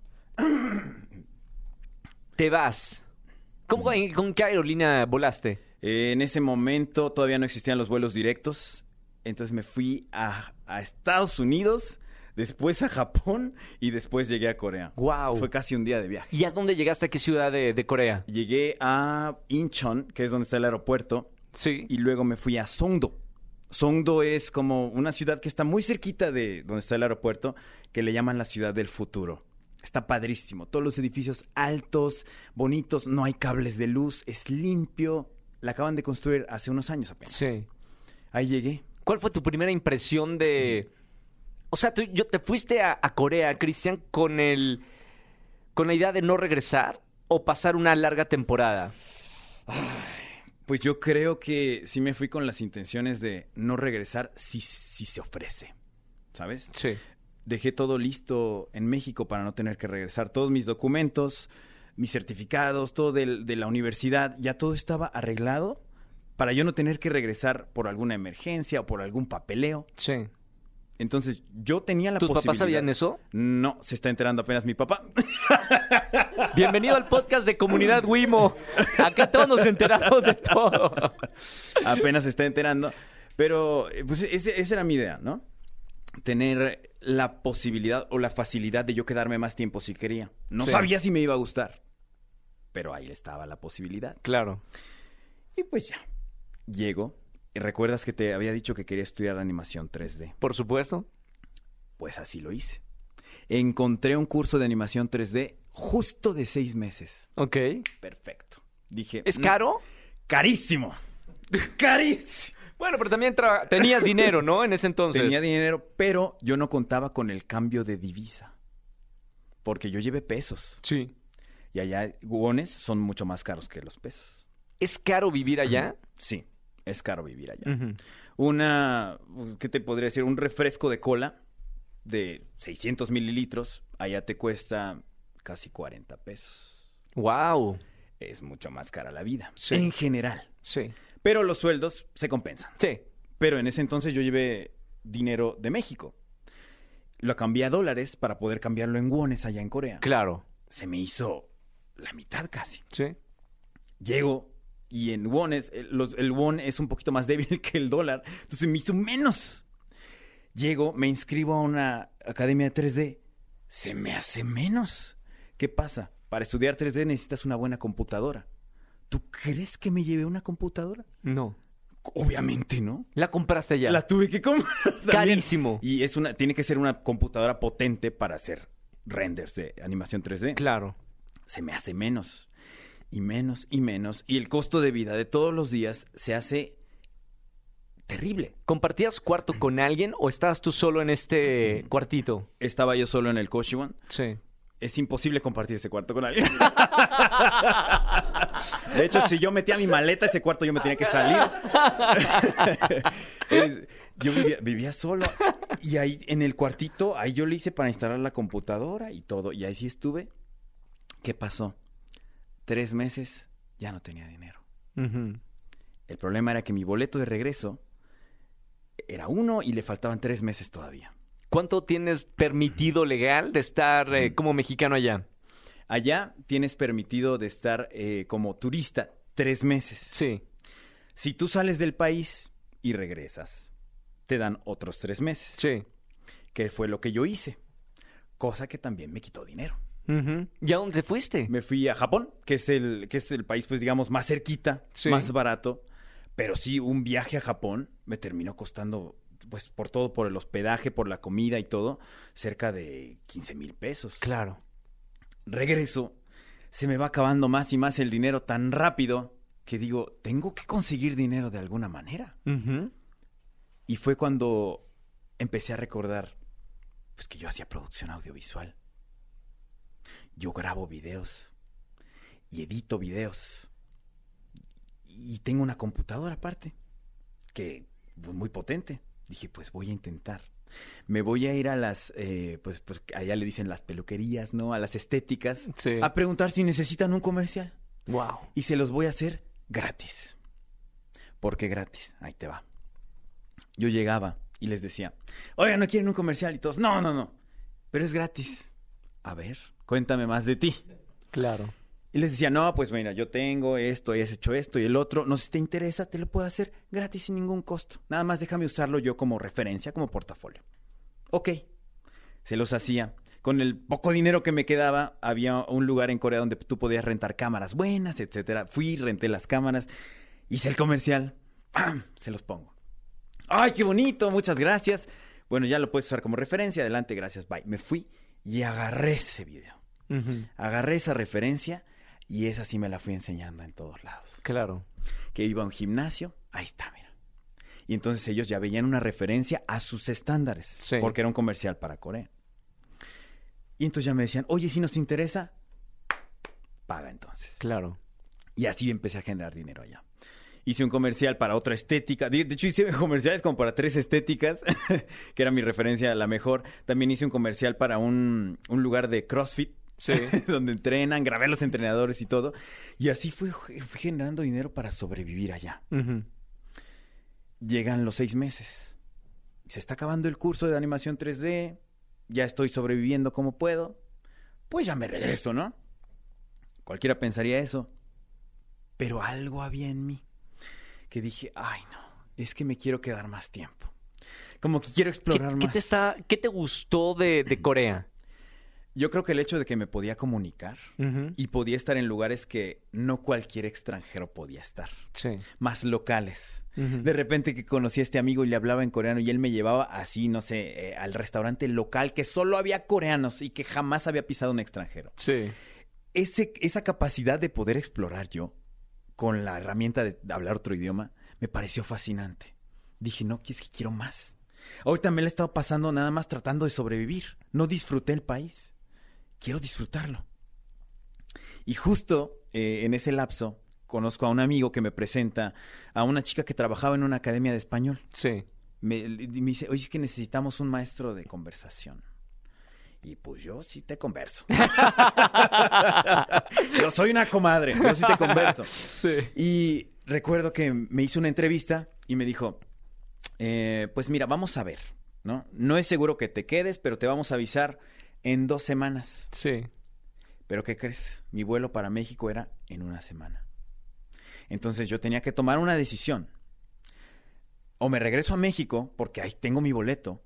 Te vas. ¿Con qué aerolínea volaste? En ese momento todavía no existían los vuelos directos. Entonces me fui a Estados Unidos, después a Japón y después llegué a Corea. Wow. Fue casi un día de viaje. ¿Y a dónde llegaste? ¿A qué ciudad de Corea? Llegué a Incheon, que es donde está el aeropuerto, Sí. y luego me fui a Songdo. Songdo es como una ciudad que está muy cerquita de donde está el aeropuerto, que le llaman la ciudad del futuro. Está padrísimo. Todos los edificios altos, bonitos, no hay cables de luz, es limpio. La acaban de construir hace unos años apenas. Sí. Ahí llegué. ¿Cuál fue tu primera impresión de...? O sea, te fuiste a Corea, Cristian, con la idea de no regresar o pasar una larga temporada. Pues yo creo que sí me fui con las intenciones de no regresar si se ofrece, ¿sabes? Sí. Dejé todo listo en México para no tener que regresar. Todos mis documentos, mis certificados, todo de la universidad, ya todo estaba arreglado para yo no tener que regresar por alguna emergencia o por algún papeleo. Sí. Entonces, yo tenía la ¿Tus posibilidad. papás sabían eso? No, se está enterando apenas mi papá. Bienvenido al podcast de Comunidad Wimo. Acá todos nos enteramos de todo. Apenas se está enterando. Pero, pues, esa era mi idea, ¿no? Tener la posibilidad o la facilidad de yo quedarme más tiempo si quería. No Sí. sabía si me iba a gustar. Pero ahí estaba la posibilidad. Claro. Y pues ya. Llego. ¿Y recuerdas que te había dicho que quería estudiar animación 3D? Por supuesto. Pues así lo hice. Encontré un curso de animación 3D justo de 6 meses. Ok. Perfecto. Dije... ¿Es caro? carísimo. Carísimo. Bueno, pero también tenías dinero, ¿no? En ese entonces. Tenía dinero, pero yo no contaba con el cambio de divisa. Porque yo llevé pesos. Sí. Y allá wones son mucho más caros que los pesos. ¿Es caro vivir allá? Sí, es caro vivir allá. Uh-huh. ¿Qué te podría decir? Un refresco de cola de 600 mililitros, allá te cuesta casi 40 pesos. ¡Wow! Es mucho más cara la vida, Sí. en general. Sí. Pero los sueldos se compensan. Sí. Pero en ese entonces yo llevé dinero de México. Lo cambié a dólares para poder cambiarlo en wones allá en Corea. Claro. Se me hizo la mitad casi. Sí. Llego y en wones, el won es un poquito más débil que el dólar. Entonces me hizo menos. Llego, me inscribo a una academia de 3D. Se me hace menos. ¿Qué pasa? Para estudiar 3D necesitas una buena computadora. ¿Tú crees que me llevé una computadora? No. Obviamente, ¿no? La compraste ya. La tuve que comprar también. Carísimo. Y tiene que ser una computadora potente para hacer renders de animación 3D. Claro. Se me hace menos. Y menos y menos. Y el costo de vida de todos los días se hace terrible. ¿Compartías cuarto con alguien o estabas tú solo en este cuartito? Estaba yo solo en el Koshiwon. Sí. Es imposible compartir ese cuarto con alguien. De hecho, si yo metía mi maleta a ese cuarto, yo me tenía que salir. Yo vivía solo. Y ahí, en el cuartito, ahí yo le hice para instalar la computadora y todo. Y ahí sí estuve. ¿Qué pasó? 3 meses, ya no tenía dinero. Uh-huh. El problema era que mi boleto de regreso era 1 y le faltaban 3 meses todavía. ¿Cuánto tienes permitido legal de estar como mexicano allá? Allá tienes permitido de estar como turista 3 meses. Sí. Si tú sales del país y regresas, te dan otros 3 meses. Sí. Que fue lo que yo hice. Cosa que también me quitó dinero. Uh-huh. ¿Y a dónde fuiste? Me fui a Japón, que es el país, pues digamos, más cerquita, Sí. más barato. Pero sí, un viaje a Japón me terminó costando, pues por el hospedaje, por la comida y todo, cerca de 15,000 pesos. Claro. Regreso, se me va acabando más y más el dinero tan rápido que digo, tengo que conseguir dinero de alguna manera. Uh-huh. Y fue cuando empecé a recordar, pues que yo hacía producción audiovisual. Yo grabo videos y edito videos. Y tengo una computadora aparte, que muy potente. Dije, pues voy a intentar. Me voy a ir a las, pues allá le dicen las peluquerías, ¿no? A las estéticas. Sí. A preguntar si necesitan un comercial. Wow. Y se los voy a hacer gratis. ¿Por qué gratis? Ahí te va. Yo llegaba y les decía, oiga, ¿no quieren un comercial? Y todos, no. Pero es gratis. A ver, cuéntame más de ti. Claro. Y les decía, no, pues mira, yo tengo esto, he hecho esto y el otro. No sé si te interesa, te lo puedo hacer gratis sin ningún costo. Nada más déjame usarlo yo como referencia, como portafolio. Ok. Se los hacía. Con el poco dinero que me quedaba, había un lugar en Corea donde tú podías rentar cámaras buenas, etcétera. Fui, renté las cámaras, hice el comercial. ¡Pam! Se los pongo. ¡Ay, qué bonito! Muchas gracias. Bueno, ya lo puedes usar como referencia. Adelante, gracias, bye. Me fui y agarré ese video. Uh-huh. Agarré esa referencia y esa sí me la fui enseñando en todos lados. Claro. Que iba a un gimnasio, ahí está, mira. Y entonces ellos ya veían una referencia a sus estándares. Sí. Porque era un comercial para Corea. Y entonces ya me decían, oye, si nos interesa, paga entonces. Claro. Y así empecé a generar dinero allá. Hice un comercial para otra estética. De hecho, hice comerciales como para 3 estéticas, que era mi referencia la mejor. También hice un comercial para un lugar de CrossFit. Sí. Donde entrenan, grabé a los entrenadores y todo. Y así fui generando dinero para sobrevivir allá. Uh-huh. Llegan los 6 meses. Se está acabando el curso de animación 3D. Ya estoy sobreviviendo como puedo. Pues ya me regreso, ¿no? Cualquiera pensaría eso. Pero algo había en mí que dije, ay no, es que me quiero quedar más tiempo. Como que quiero explorar más. ¿Qué te gustó de Corea? Yo creo que el hecho de que me podía comunicar Uh-huh. y podía estar en lugares que no cualquier extranjero podía estar. Sí. Más locales. Uh-huh. De repente que conocí a este amigo y le hablaba en coreano y él me llevaba así, no sé, al restaurante local que solo había coreanos y que jamás había pisado un extranjero. Sí. Esa capacidad de poder explorar yo con la herramienta de hablar otro idioma, me pareció fascinante. Dije, no, es que quiero más. Ahorita me la he estado pasando nada más tratando de sobrevivir. No disfruté el país. Quiero disfrutarlo. Y justo en ese lapso conozco a un amigo que me presenta a una chica que trabajaba en una academia de español. Sí. Me dice, oye, es que necesitamos un maestro de conversación. Y pues yo sí te converso. Yo soy una comadre, yo sí te converso. Sí. Y recuerdo que me hizo una entrevista y me dijo, pues mira, vamos a ver, ¿no? No es seguro que te quedes, pero te vamos a avisar en 2 semanas. Sí. ¿Pero qué crees? Mi vuelo para México era en 1 semana. Entonces yo tenía que tomar una decisión. O me regreso a México, porque ahí tengo mi boleto,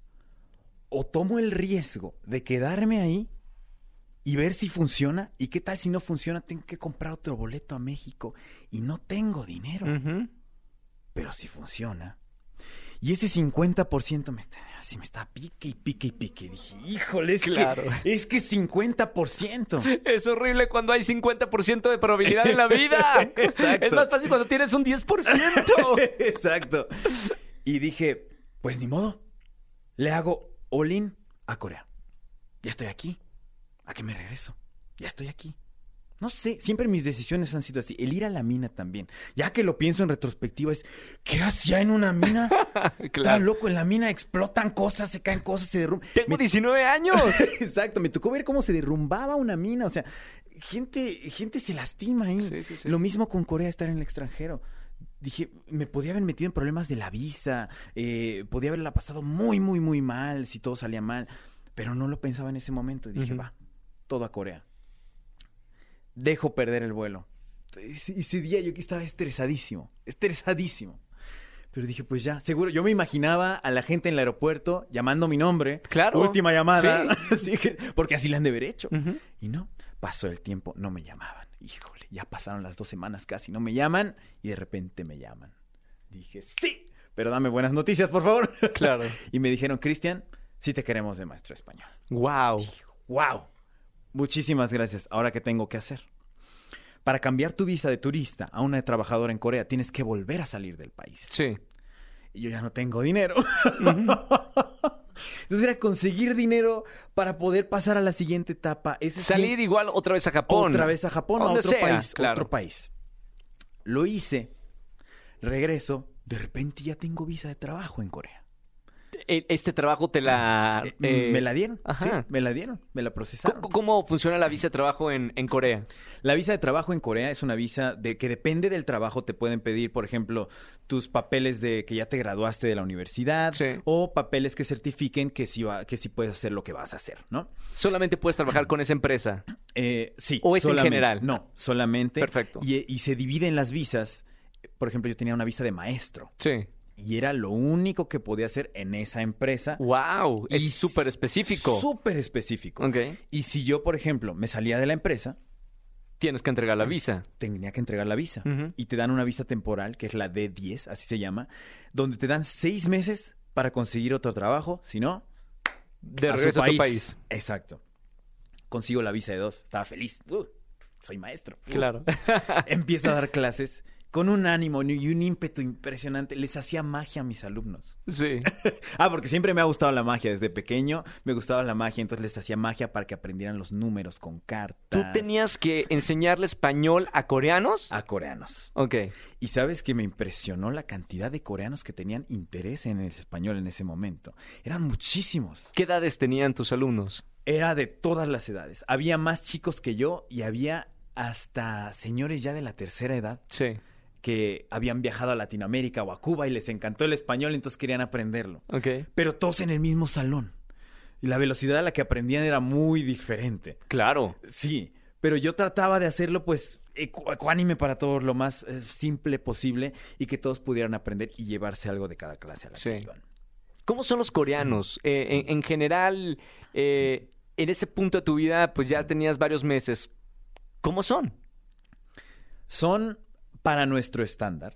o tomo el riesgo de quedarme ahí y ver si funciona. ¿Y qué tal si no funciona? Tengo que comprar otro boleto a México y no tengo dinero. Pero si funciona. Y ese 50% me está pique y pique y pique. Dije, híjole, es que 50%. Es horrible cuando hay 50% de probabilidad en la vida. Exacto. Es más fácil cuando tienes un 10%. Exacto. Y dije, pues ni modo. Le hago all-in a Corea. Ya estoy aquí. ¿A qué me regreso? Ya estoy aquí. No sé, siempre mis decisiones han sido así. El ir a la mina también. Ya que lo pienso en retrospectiva, es ¿qué hacía en una mina? Está loco, en la mina explotan cosas, se caen cosas, se derrumban. Tengo 19 años. Exacto, me tocó ver cómo se derrumbaba una mina. O sea, gente se lastima ahí. Sí. Lo mismo con Corea, estar en el extranjero. Dije, me podía haber metido en problemas de la visa, podía haberla pasado muy, muy, muy mal si todo salía mal, pero no lo pensaba en ese momento y dije, va, todo a Corea. Dejo perder el vuelo. Ese día yo estaba estresadísimo. Pero dije, pues ya, seguro. Yo me imaginaba a la gente en el aeropuerto llamando mi nombre. Claro. Última llamada. Sí. Así porque así le han de haber hecho. Y no, pasó el tiempo, no me llamaban. Híjole, ya pasaron las 2 semanas casi. No me llaman y de repente me llaman. Dije, sí, pero dame buenas noticias, por favor. Claro. Y me dijeron, Cristian, sí te queremos de maestro de español. Wow. Dije, wow. Muchísimas gracias. Ahora, ¿qué tengo que hacer? Para cambiar tu visa de turista a una de trabajadora en Corea, tienes que volver a salir del país. Sí. Y yo ya no tengo dinero. Entonces era conseguir dinero para poder pasar a la siguiente etapa. Salir igual otra vez a Japón. Otra vez a Japón, a otro país. Claro. Otro país. Lo hice. Regreso. De repente ya tengo visa de trabajo en Corea. Este trabajo te la... me la dieron. Ajá. Sí, me la dieron. Me la procesaron. ¿Cómo funciona la visa de trabajo en Corea? La visa de trabajo en Corea es una visa que depende del trabajo. Te pueden pedir, por ejemplo, tus papeles de que ya te graduaste de la universidad, sí, o papeles que certifiquen que sí puedes hacer lo que vas a hacer, ¿no? ¿Solamente puedes trabajar con esa empresa? Sí. ¿O es solamente, en general? No, solamente. Perfecto. Y se dividen las visas. Por ejemplo, yo tenía una visa de maestro. Sí. Y era lo único que podía hacer en esa empresa. ¡Wow! Es súper específico. Súper específico. Ok. Y si yo, por ejemplo, me salía de la empresa... Tienes que entregar la visa. Tenía que entregar la visa. Y te dan una visa temporal, que es la D10, así se llama, donde te dan 6 meses para conseguir otro trabajo. Si no, de regreso a tu país. Exacto. Consigo la visa de 2. Estaba feliz. Soy maestro. Claro. Empiezo a dar clases con un ánimo y un ímpetu impresionante. Les hacía magia a mis alumnos. Sí. Porque siempre me ha gustado la magia. Desde pequeño me gustaba la magia. Entonces les hacía magia para que aprendieran los números con cartas. ¿Tú tenías que enseñarle español a coreanos? A coreanos. Ok. Y sabes que me impresionó la cantidad de coreanos que tenían interés en el español en ese momento. Eran muchísimos. ¿Qué edades tenían tus alumnos? Era de todas las edades. Había más chicos que yo y había hasta señores ya de la tercera edad. Sí. Que habían viajado a Latinoamérica o a Cuba y les encantó el español, entonces querían aprenderlo. Ok. Pero todos en el mismo salón. Y la velocidad a la que aprendían era muy diferente. Claro. Sí, pero yo trataba de hacerlo pues ecuánime para todos, lo más simple posible, y que todos pudieran aprender y llevarse algo de cada clase a la que iban. ¿Cómo son los coreanos? En general, en ese punto de tu vida, pues ya tenías varios meses. ¿Cómo son? Son, para nuestro estándar,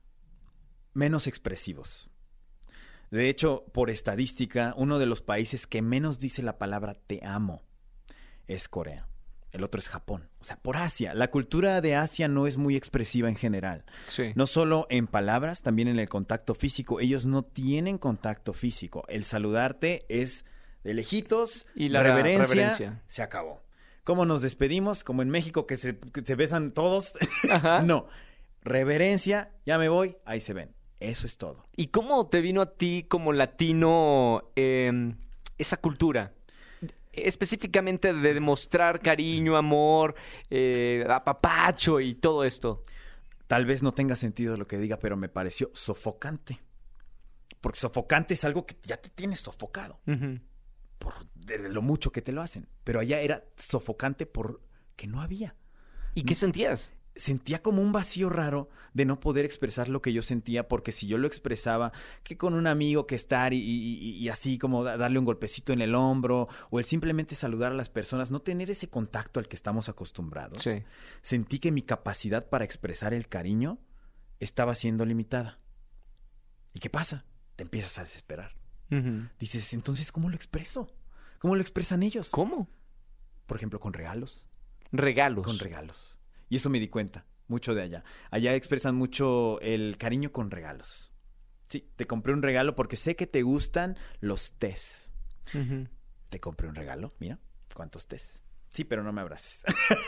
menos expresivos. De hecho, por estadística, uno de los países que menos dice la palabra te amo es Corea. el otro es Japón. O sea, por Asia. La cultura de Asia no es muy expresiva en general. Sí. No solo en palabras, también en el contacto físico. Ellos no tienen contacto físico. El saludarte es de lejitos, Y la reverencia, se acabó. ¿Cómo nos despedimos? Como en México que se besan todos. Ajá. No. Reverencia, ya me voy, ahí se ven. Eso es todo. ¿Y cómo te vino a ti como latino esa cultura? Específicamente de demostrar cariño, amor, apapacho y todo esto. Tal vez no tenga sentido lo que diga, pero me pareció sofocante. Porque sofocante es algo que ya te tienes sofocado. Ujú. De lo mucho que te lo hacen. Pero allá era sofocante porque no había. ¿Y qué sentías? Sentía como un vacío raro de no poder expresar lo que yo sentía, porque si yo lo expresaba, que con un amigo que estar y así como darle un golpecito en el hombro, o el simplemente saludar a las personas, no tener ese contacto al que estamos acostumbrados, Sí. sentí que mi capacidad para expresar el cariño estaba siendo limitada. ¿Y qué pasa? Te empiezas a desesperar. Ujú. Dices, entonces, ¿cómo lo expreso? ¿Cómo lo expresan ellos? ¿Cómo? Por ejemplo, con regalos. Regalos. Con regalos. Y eso me di cuenta, mucho de allá. Allá expresan mucho el cariño con regalos. Sí, te compré un regalo porque sé que te gustan los tés. Ujú. Te compré un regalo, mira, ¿cuántos tés? Sí, pero no me abraces.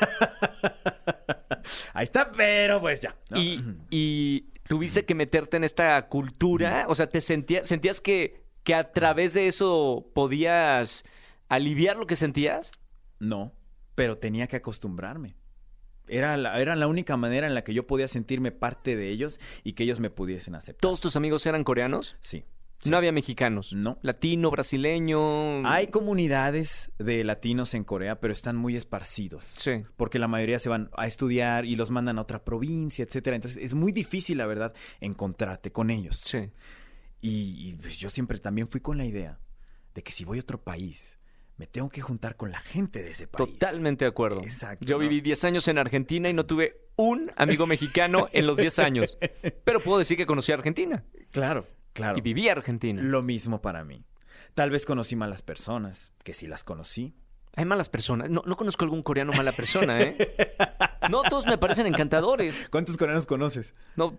Ahí está, pero pues ya, ¿no? Y tuviste que meterte en esta cultura, o sea, sentías que a través de eso podías aliviar lo que sentías. No, pero tenía que acostumbrarme. Era la única manera en la que yo podía sentirme parte de ellos y que ellos me pudiesen aceptar. ¿Todos tus amigos eran coreanos? Sí. No había mexicanos. No. Latino, brasileño. Hay comunidades de latinos en Corea, pero están muy esparcidos. Sí. Porque la mayoría se van a estudiar y los mandan a otra provincia, etcétera. Entonces es muy difícil, la verdad, encontrarte con ellos. Sí. Y pues, yo siempre también fui con la idea de que si voy a otro país, me tengo que juntar con la gente de ese país. Totalmente de acuerdo. Exacto, Yo ¿no? viví 10 años en Argentina y no tuve un amigo mexicano en los 10 años. Pero puedo decir que conocí a Argentina. Claro, claro. Y viví a Argentina. Lo mismo para mí. Tal vez conocí malas personas, que sí las conocí. Hay malas personas. No conozco algún coreano mala persona, ¿eh? No, todos me parecen encantadores. ¿Cuántos coreanos conoces? No,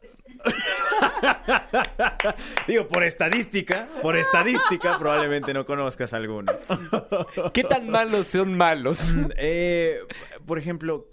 Digo, por estadística, probablemente no conozcas alguno. ¿qué tan malos son malos? Por ejemplo,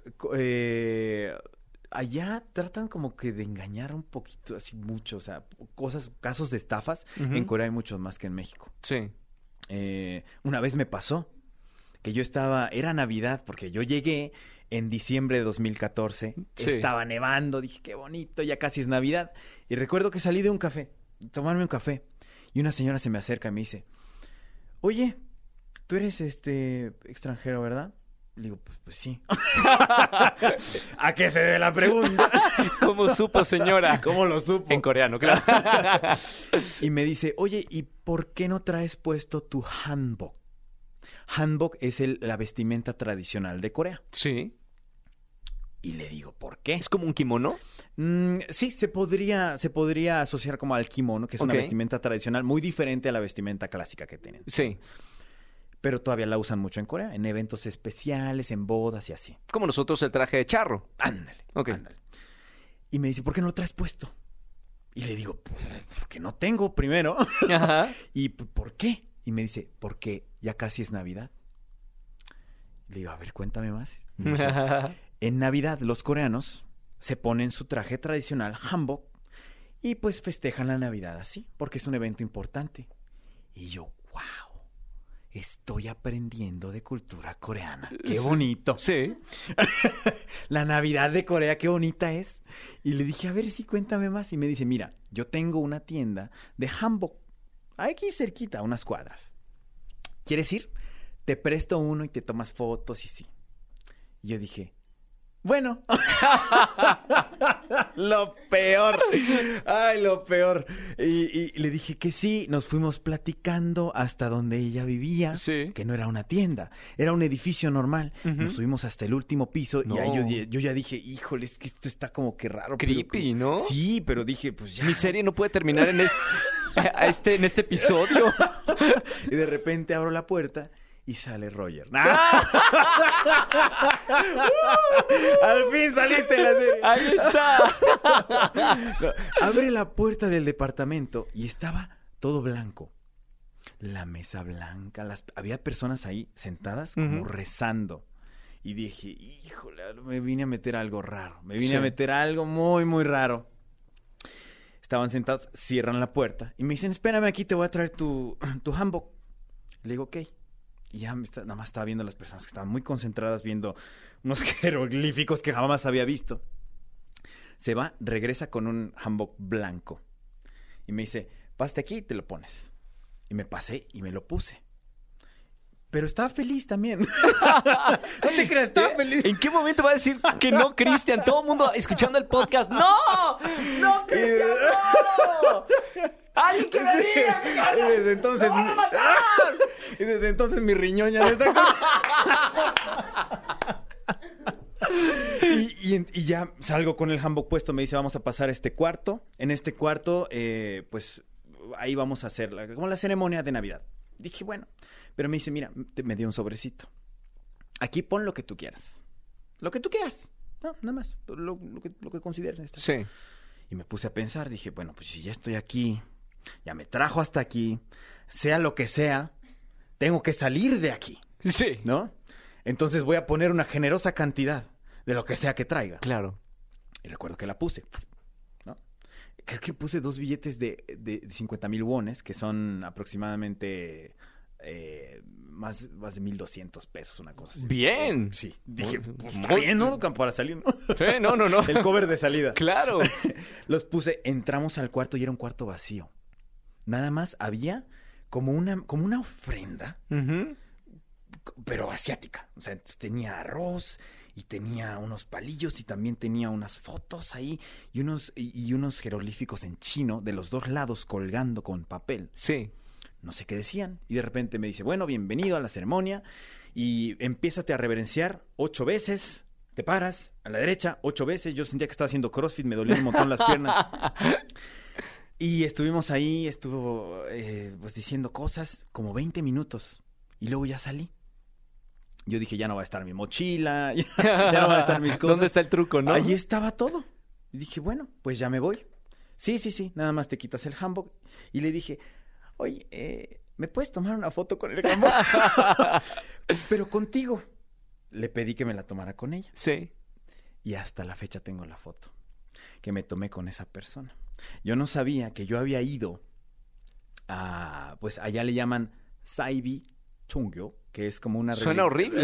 allá tratan como que de engañar un poquito, así mucho, o sea, casos de estafas. Ujú. En Corea hay muchos más que en México. Sí. Una vez me pasó que era Navidad, porque yo llegué en diciembre de 2014, Sí. estaba nevando, dije, qué bonito, ya casi es Navidad. Y recuerdo que salí de tomarme un café, y una señora se me acerca y me dice, oye, tú eres extranjero, ¿verdad? Le digo, pues sí. ¿A qué se debe la pregunta? ¿Cómo supo, señora? ¿Cómo lo supo? En coreano, claro. Y me dice, oye, ¿y por qué no traes puesto tu hanbok? Hanbok es la vestimenta tradicional de Corea. Sí. Y le digo, ¿por qué? ¿Es como un kimono? Sí, se podría asociar como al kimono, que es una Ok. vestimenta tradicional muy diferente a la vestimenta clásica que tienen. Sí. Pero todavía la usan mucho en Corea, en eventos especiales, en bodas y así. Como nosotros el traje de charro. Ándale, Ok. ándale. Y me dice, ¿por qué no lo traes puesto? Y le digo, porque no tengo primero. Ajá. ¿Y por qué? Y me dice, porque ya casi es Navidad. Le digo, a ver, cuéntame más. Y me dice, en Navidad los coreanos se ponen su traje tradicional, hanbok, y pues festejan la Navidad así, porque es un evento importante. Y yo, wow, estoy aprendiendo de cultura coreana. ¡Qué bonito! Sí. La Navidad de Corea, qué bonita es. Y le dije, a ver, sí, cuéntame más. Y me dice, mira, yo tengo una tienda de hanbok, aquí cerquita, a unas cuadras. ¿Quieres ir? Te presto uno y te tomas fotos y sí. Y yo dije, bueno. Lo peor. Ay, lo peor. Y le dije que sí. Nos fuimos platicando hasta donde ella vivía. Sí. Que no era una tienda. Era un edificio normal. Ujú. Nos subimos hasta el último piso. No. Y ahí yo ya dije, híjole, es que esto está como que raro. Creepy, ¿no? Sí, pero dije, pues ya. Mi serie no puede terminar en este episodio. Y de repente abro la puerta y sale Roger. Al fin saliste en la serie. Ahí está. No, abre la puerta del departamento y estaba todo blanco. La mesa blanca, había personas ahí sentadas como rezando. Y dije, híjole, me vine a meter algo raro. Me vine a meter algo muy, muy raro. Estaban sentados, cierran la puerta y me dicen, espérame aquí, te voy a traer tu hanbok. Le digo, ok. Y ya nada más estaba viendo a las personas que estaban muy concentradas viendo unos jeroglíficos que jamás había visto. Se va, regresa con un hanbok blanco. Y me dice, pásate aquí y te lo pones. Y me pasé y me lo puse. Pero estaba feliz también. No te creas, estaba feliz. ¿En qué momento va a decir que no, Cristian? Todo el mundo escuchando el podcast. ¡No! ¡No, Cristian, no! ¡Alguien que me diga! Y desde entonces... Y desde entonces mi riñón ya no está con... y ya salgo con el hanbok puesto. Me dice, vamos a pasar a este cuarto. En este cuarto, pues... ahí vamos a hacer como la ceremonia de Navidad. Dije, bueno. Pero me dice, mira, me dio un sobrecito. Aquí pon lo que tú quieras. Lo que tú quieras. No, nada más. Lo que consideres. Sí. Y me puse a pensar. Dije, bueno, pues si ya estoy aquí, ya me trajo hasta aquí, sea lo que sea, tengo que salir de aquí. Sí. ¿No? Entonces voy a poner una generosa cantidad de lo que sea que traiga. Claro. Y recuerdo que la puse. ¿No? Creo que puse 2 billetes de 50,000 wones, que son aproximadamente más de 1,200 pesos, una cosa así. Bien. Sí. Dije, pues está muy bien, ¿no? Para salir, ¿no? Sí, no. El cover de salida. Claro. Los puse, entramos al cuarto y era un cuarto vacío. Nada más había como una ofrenda, pero asiática. O sea, tenía arroz y tenía unos palillos y también tenía unas fotos ahí y unos jeroglíficos en chino de los 2 lados colgando con papel. Sí. No sé qué decían. Y de repente me dice, bueno, bienvenido a la ceremonia y empiézate a reverenciar 8 veces. Te paras a la derecha 8 veces. Yo sentía que estaba haciendo CrossFit, me dolían un montón las piernas. Y estuvimos ahí, estuvo pues diciendo cosas como 20 minutos. Y luego ya salí. Yo dije, ya no va a estar mi mochila, ya no van a estar mis cosas. ¿Dónde está el truco, no? Ahí estaba todo. Y dije, bueno, pues ya me voy. Sí, nada más te quitas el hanbok. Y le dije, oye, ¿me puedes tomar una foto con el hanbok? Pero contigo. Le pedí que me la tomara con ella. Sí. Y hasta la fecha tengo la foto que me tomé con esa persona. Yo no sabía que yo había ido a, pues allá le llaman Saibi Chungyo, que es como una Suena horrible.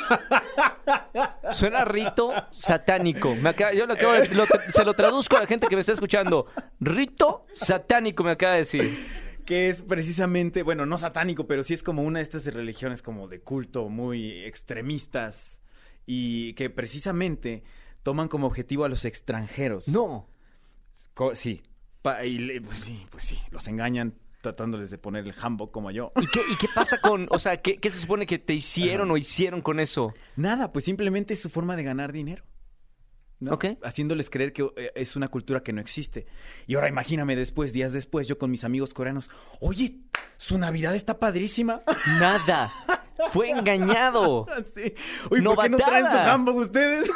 Suena rito satánico. Se lo traduzco a la gente que me está escuchando. Rito satánico me acaba de decir. Que es precisamente, bueno, no satánico, pero sí es como una de estas religiones como de culto muy extremistas y que precisamente toman como objetivo a los extranjeros. No. Sí. Pues sí, los engañan tratándoles de poner el hanbok como yo. ¿Y qué pasa con, o sea, qué se supone que te hicieron o hicieron con eso? Nada, pues simplemente es su forma de ganar dinero, ¿no? Ok. Haciéndoles creer que es una cultura que no existe. Y ahora imagíname días después, yo con mis amigos coreanos, oye, su Navidad está padrísima. Nada. Fue engañado. Sí. Oye, ¿por qué no traen su hanbok ustedes?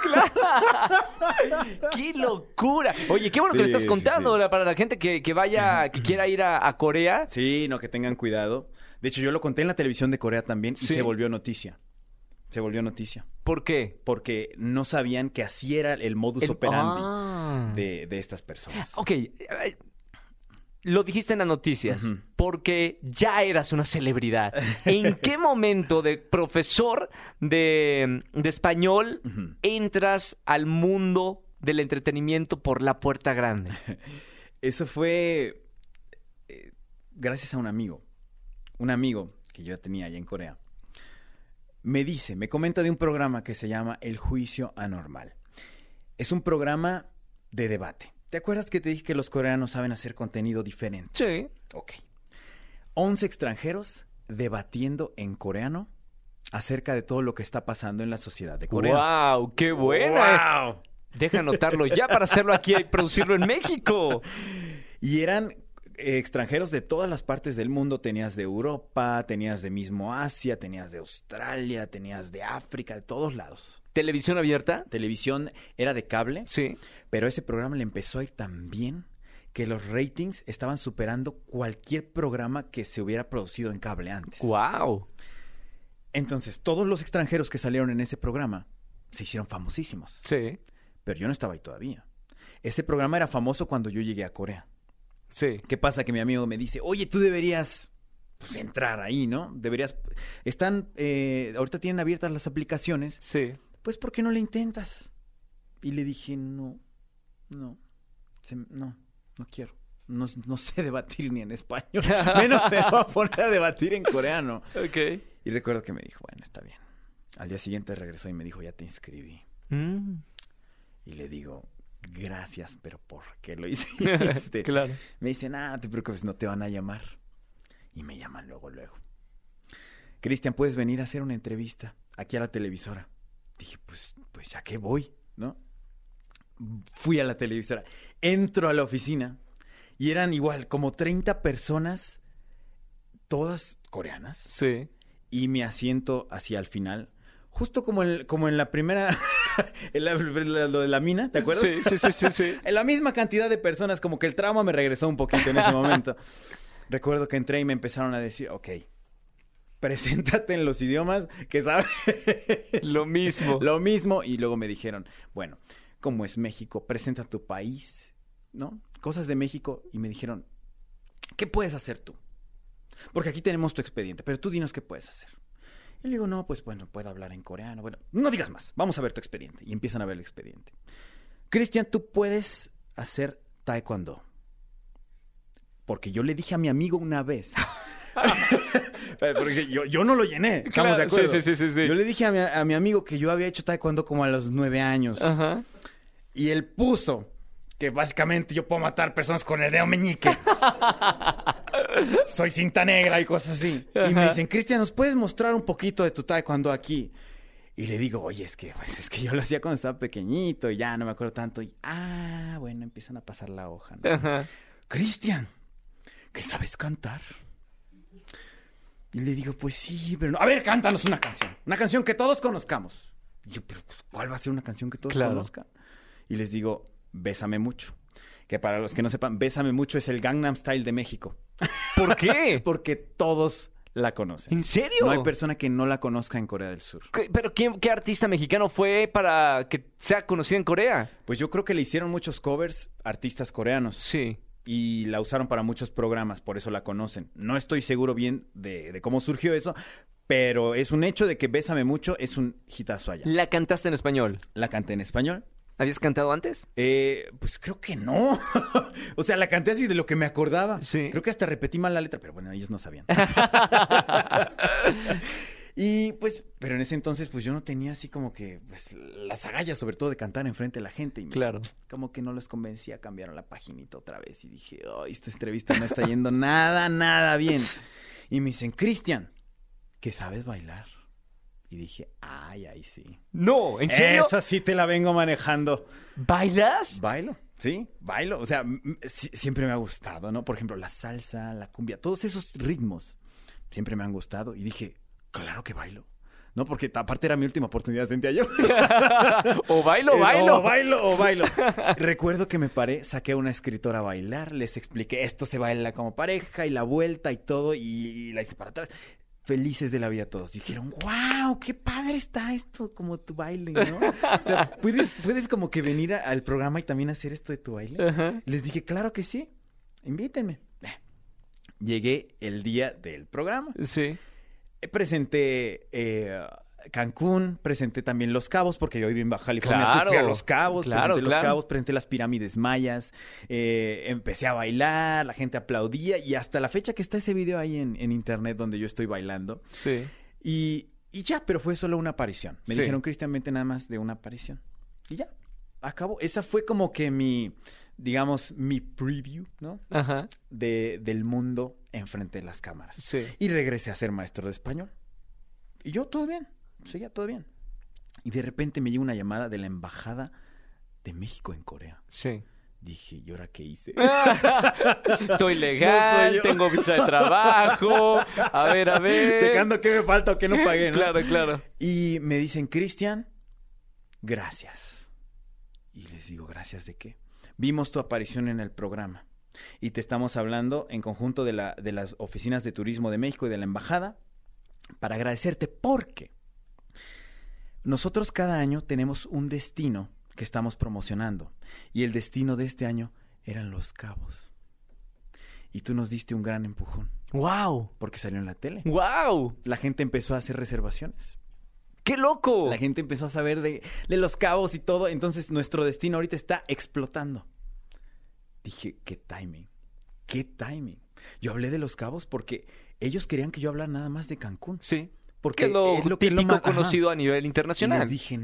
¡Qué locura! Oye, qué bueno que lo estás contando para la gente que vaya, que quiera ir a Corea. Sí, no, que tengan cuidado. De hecho, yo lo conté en la televisión de Corea también y se volvió noticia. ¿Por qué? Porque no sabían que así era el modus operandi de estas personas. Ok, lo dijiste en las noticias, porque ya eras una celebridad. ¿En qué momento de profesor de español entras al mundo del entretenimiento por la puerta grande? Eso fue gracias a un amigo que yo tenía allá en Corea. Me comenta de un programa que se llama El Juicio Anormal. Es un programa de debate. ¿Te acuerdas que te dije que los coreanos saben hacer contenido diferente? Sí. Ok. 11 extranjeros debatiendo en coreano acerca de todo lo que está pasando en la sociedad de Corea. ¡Wow! ¡Qué buena! ¡Wow! Deja anotarlo ya para hacerlo aquí y producirlo en México. Y eran extranjeros de todas las partes del mundo. Tenías de Europa, tenías de mismo Asia, tenías de Australia, tenías de África, de todos lados. ¿Televisión abierta? Televisión era de cable, Sí. pero ese programa le empezó a ir tan bien que los ratings estaban superando cualquier programa que se hubiera producido en cable antes. ¡Wow! Entonces, todos los extranjeros que salieron en ese programa se hicieron famosísimos. Sí. Pero yo no estaba ahí todavía. Ese programa era famoso cuando yo llegué a Corea. Sí. ¿Qué pasa? Que mi amigo me dice, oye, tú deberías pues, entrar ahí, ¿no? Deberías... ahorita tienen abiertas las aplicaciones. Sí. Pues, ¿por qué no le intentas? Y le dije, no quiero. No sé debatir ni en español. Menos se va a poner a debatir en coreano. Ok. Y recuerdo que me dijo, bueno, está bien. Al día siguiente regresó y me dijo, ya te inscribí. Y le digo, gracias, pero ¿por qué lo hiciste? Claro. Me dice, nada, no te preocupes, no te van a llamar. Y me llaman luego. Cristian, ¿puedes venir a hacer una entrevista aquí a la televisora? Dije, pues ya que voy, ¿no? Fui a la televisora. Entro a la oficina y eran igual, como 30 personas, todas coreanas. Sí. Y mi asiento hacia el final, justo como en la primera, lo de la mina, ¿te acuerdas? Sí. En la misma cantidad de personas, como que el trauma me regresó un poquito en ese momento. Recuerdo que entré y me empezaron a decir, ok, preséntate en los idiomas que sabes. Lo mismo. Lo mismo. Y luego me dijeron, bueno, ¿cómo es México? Presenta tu país, ¿no? Cosas de México. Y me dijeron, ¿qué puedes hacer tú? Porque aquí tenemos tu expediente, pero tú dinos qué puedes hacer. Y le digo, no, pues bueno, puedo hablar en coreano. Bueno, no digas más, vamos a ver tu expediente. Y empiezan a ver el expediente. Cristian, tú puedes hacer taekwondo. Porque yo le dije a mi amigo una vez. Porque yo no lo llené, ¿estamos de acuerdo? Sí. Yo le dije a mi amigo que yo había hecho taekwondo como a los 9 años. Ajá. Y él puso que básicamente yo puedo matar personas con el dedo meñique. Soy cinta negra y cosas así. Ajá. Y me dicen, Cristian, ¿nos puedes mostrar un poquito de tu taekwondo aquí? Y le digo, oye, es que yo lo hacía cuando estaba pequeñito y ya no me acuerdo tanto. Y, bueno, empiezan a pasar la hoja, ¿no? Ajá. Cristian, ¿qué sabes cantar? Y le digo, pues sí, pero no. A ver, cántanos una canción. Una canción que todos conozcamos. Y yo, pero pues, ¿cuál va a ser una canción que todos conozcan? Y les digo, Bésame Mucho. Que para los que no sepan, Bésame Mucho es el Gangnam Style de México. ¿Por qué? Porque todos la conocen. ¿En serio? No hay persona que no la conozca en Corea del Sur. ¿Pero qué artista mexicano fue para que sea conocida en Corea? Pues yo creo que le hicieron muchos covers artistas coreanos. Sí. Y la usaron para muchos programas, por eso la conocen. No estoy seguro bien de cómo surgió eso, pero es un hecho de que Bésame Mucho es un hitazo allá. ¿La cantaste en español? La canté en español. ¿Habías cantado antes? Pues creo que no. O sea, la canté así de lo que me acordaba. Sí. Creo que hasta repetí mal la letra, pero bueno, ellos no sabían. Y pues, pero en ese entonces, pues yo no tenía así como que, pues, las agallas, sobre todo de cantar enfrente de la gente. Y Claro. como que no los convencía, cambiaron la paginita otra vez. Y dije, esta entrevista no está yendo nada bien. Y me dicen, Cristian, ¿que sabes bailar? Y dije, ahí sí. No, ¿en serio? Esa sí te la vengo manejando. ¿Bailas? Bailo, sí, bailo. O sea, siempre me ha gustado, ¿no? Por ejemplo, la salsa, la cumbia, todos esos ritmos siempre me han gustado. Y dije, claro que bailo. No, porque aparte era mi última oportunidad, sentía yo. O bailo. O bailo. Recuerdo que me paré, saqué a una escritora a bailar, les expliqué, esto se baila como pareja y la vuelta y todo, y la hice para atrás. Felices de la vida todos. Dijeron, wow, qué padre está esto, como tu baile, ¿no? O sea, ¿puedes como que venir al programa y también hacer esto de tu baile? Ajá. Les dije, claro que sí, invítenme. Llegué el día del programa. Sí. Presenté Cancún, presenté también Los Cabos, porque yo viví en Baja California, Claro, fui a Los Cabos, claro, presenté Los claro. Cabos, presenté las pirámides mayas, empecé a bailar, la gente aplaudía, y hasta la fecha que está ese video ahí en internet donde yo estoy bailando. Sí. Y ya, pero fue solo una aparición. Me Sí. dijeron, Cristian, vente nada más de una aparición. Y ya, acabó. Esa fue como que mi preview, ¿no? Ajá. Del mundo enfrente de las cámaras. Sí. Y regresé a ser maestro de español. Y yo, todo bien. Seguía todo bien. Y de repente me llega una llamada de la Embajada de México en Corea. Sí. Dije, ¿y ahora qué hice? Estoy legal, No soy yo. tengo visa de trabajo. A ver. Checando qué me falta o qué no pagué, ¿no? Claro. Y me dicen, Cristian, gracias. Y les digo, ¿gracias de qué? Vimos tu aparición en el programa y te estamos hablando en conjunto de las oficinas de turismo de México y de la embajada para agradecerte porque nosotros cada año tenemos un destino que estamos promocionando y el destino de este año eran Los Cabos. Y tú nos diste un gran empujón. ¡Wow! Porque salió en la tele. ¡Wow! La gente empezó a hacer reservaciones. ¡Qué loco! La gente empezó a saber de Los Cabos y todo. Entonces, nuestro destino ahorita está explotando. Dije, qué timing. Qué timing. Yo hablé de Los Cabos porque ellos querían que yo hablara nada más de Cancún. Sí. Porque es lo que es lo típico más- conocido a nivel Y internacional. les dije,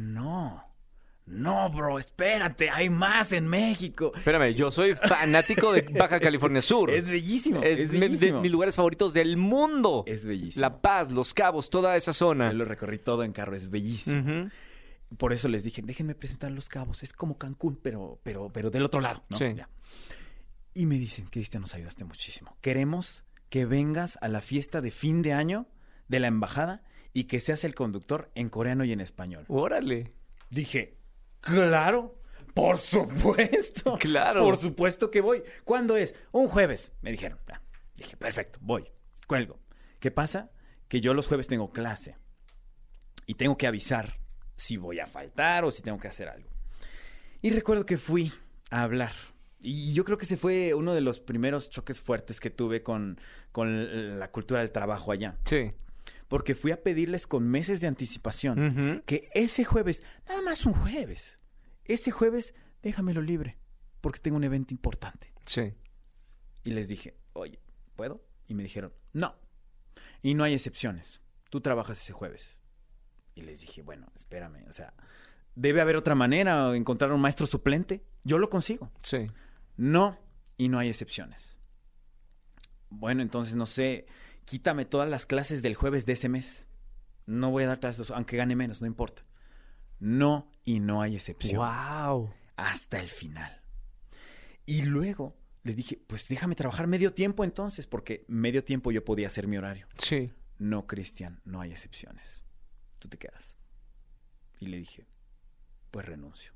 no, bro, espérate, hay más en México. Espérame, yo soy fanático de Baja California Sur. Es bellísimo, es de bellísimo. mis lugares favoritos del mundo. Es bellísimo. La Paz, Los Cabos, toda esa zona. Yo lo recorrí todo en carro, es bellísimo. Ujú. Por eso les dije, déjenme presentar Los Cabos. Es como Cancún, pero del otro lado, ¿no? Sí. Ya. Y me dicen, Cristian, nos ayudaste muchísimo. Queremos que vengas a la fiesta de fin de año de la embajada y que seas el conductor en coreano y en español. Órale. Dije, claro, por supuesto. Claro. Por supuesto que voy. ¿Cuándo es? Un jueves, me dijeron. Ah, dije, perfecto, voy. Cuelgo. ¿Qué pasa? Que yo los jueves tengo clase y tengo que avisar si voy a faltar o si tengo que hacer algo. Y recuerdo que fui a hablar. Y yo creo que ese fue uno de los primeros choques fuertes que tuve con la cultura del trabajo allá. Sí. Porque fui a pedirles con meses de anticipación Ujú. que ese jueves, nada más un jueves, ese jueves déjamelo libre porque tengo un evento importante. Sí. Y les dije, oye, ¿puedo? Y me dijeron, no. Y no hay excepciones. Tú trabajas ese jueves. Y les dije, bueno, espérame, o sea, debe haber otra manera, encontrar un maestro suplente. Yo lo consigo. Sí. No, y no hay excepciones. Bueno, entonces, no sé, quítame todas las clases del jueves de ese mes. No voy a dar clases, aunque gane menos, no importa. No, y no hay excepciones. Wow. Hasta el final. Y luego les dije, pues déjame trabajar medio tiempo entonces, porque medio tiempo yo podía hacer mi horario. Sí. No, Cristian, no hay excepciones. Tú te quedas. Y le dije, pues renuncio.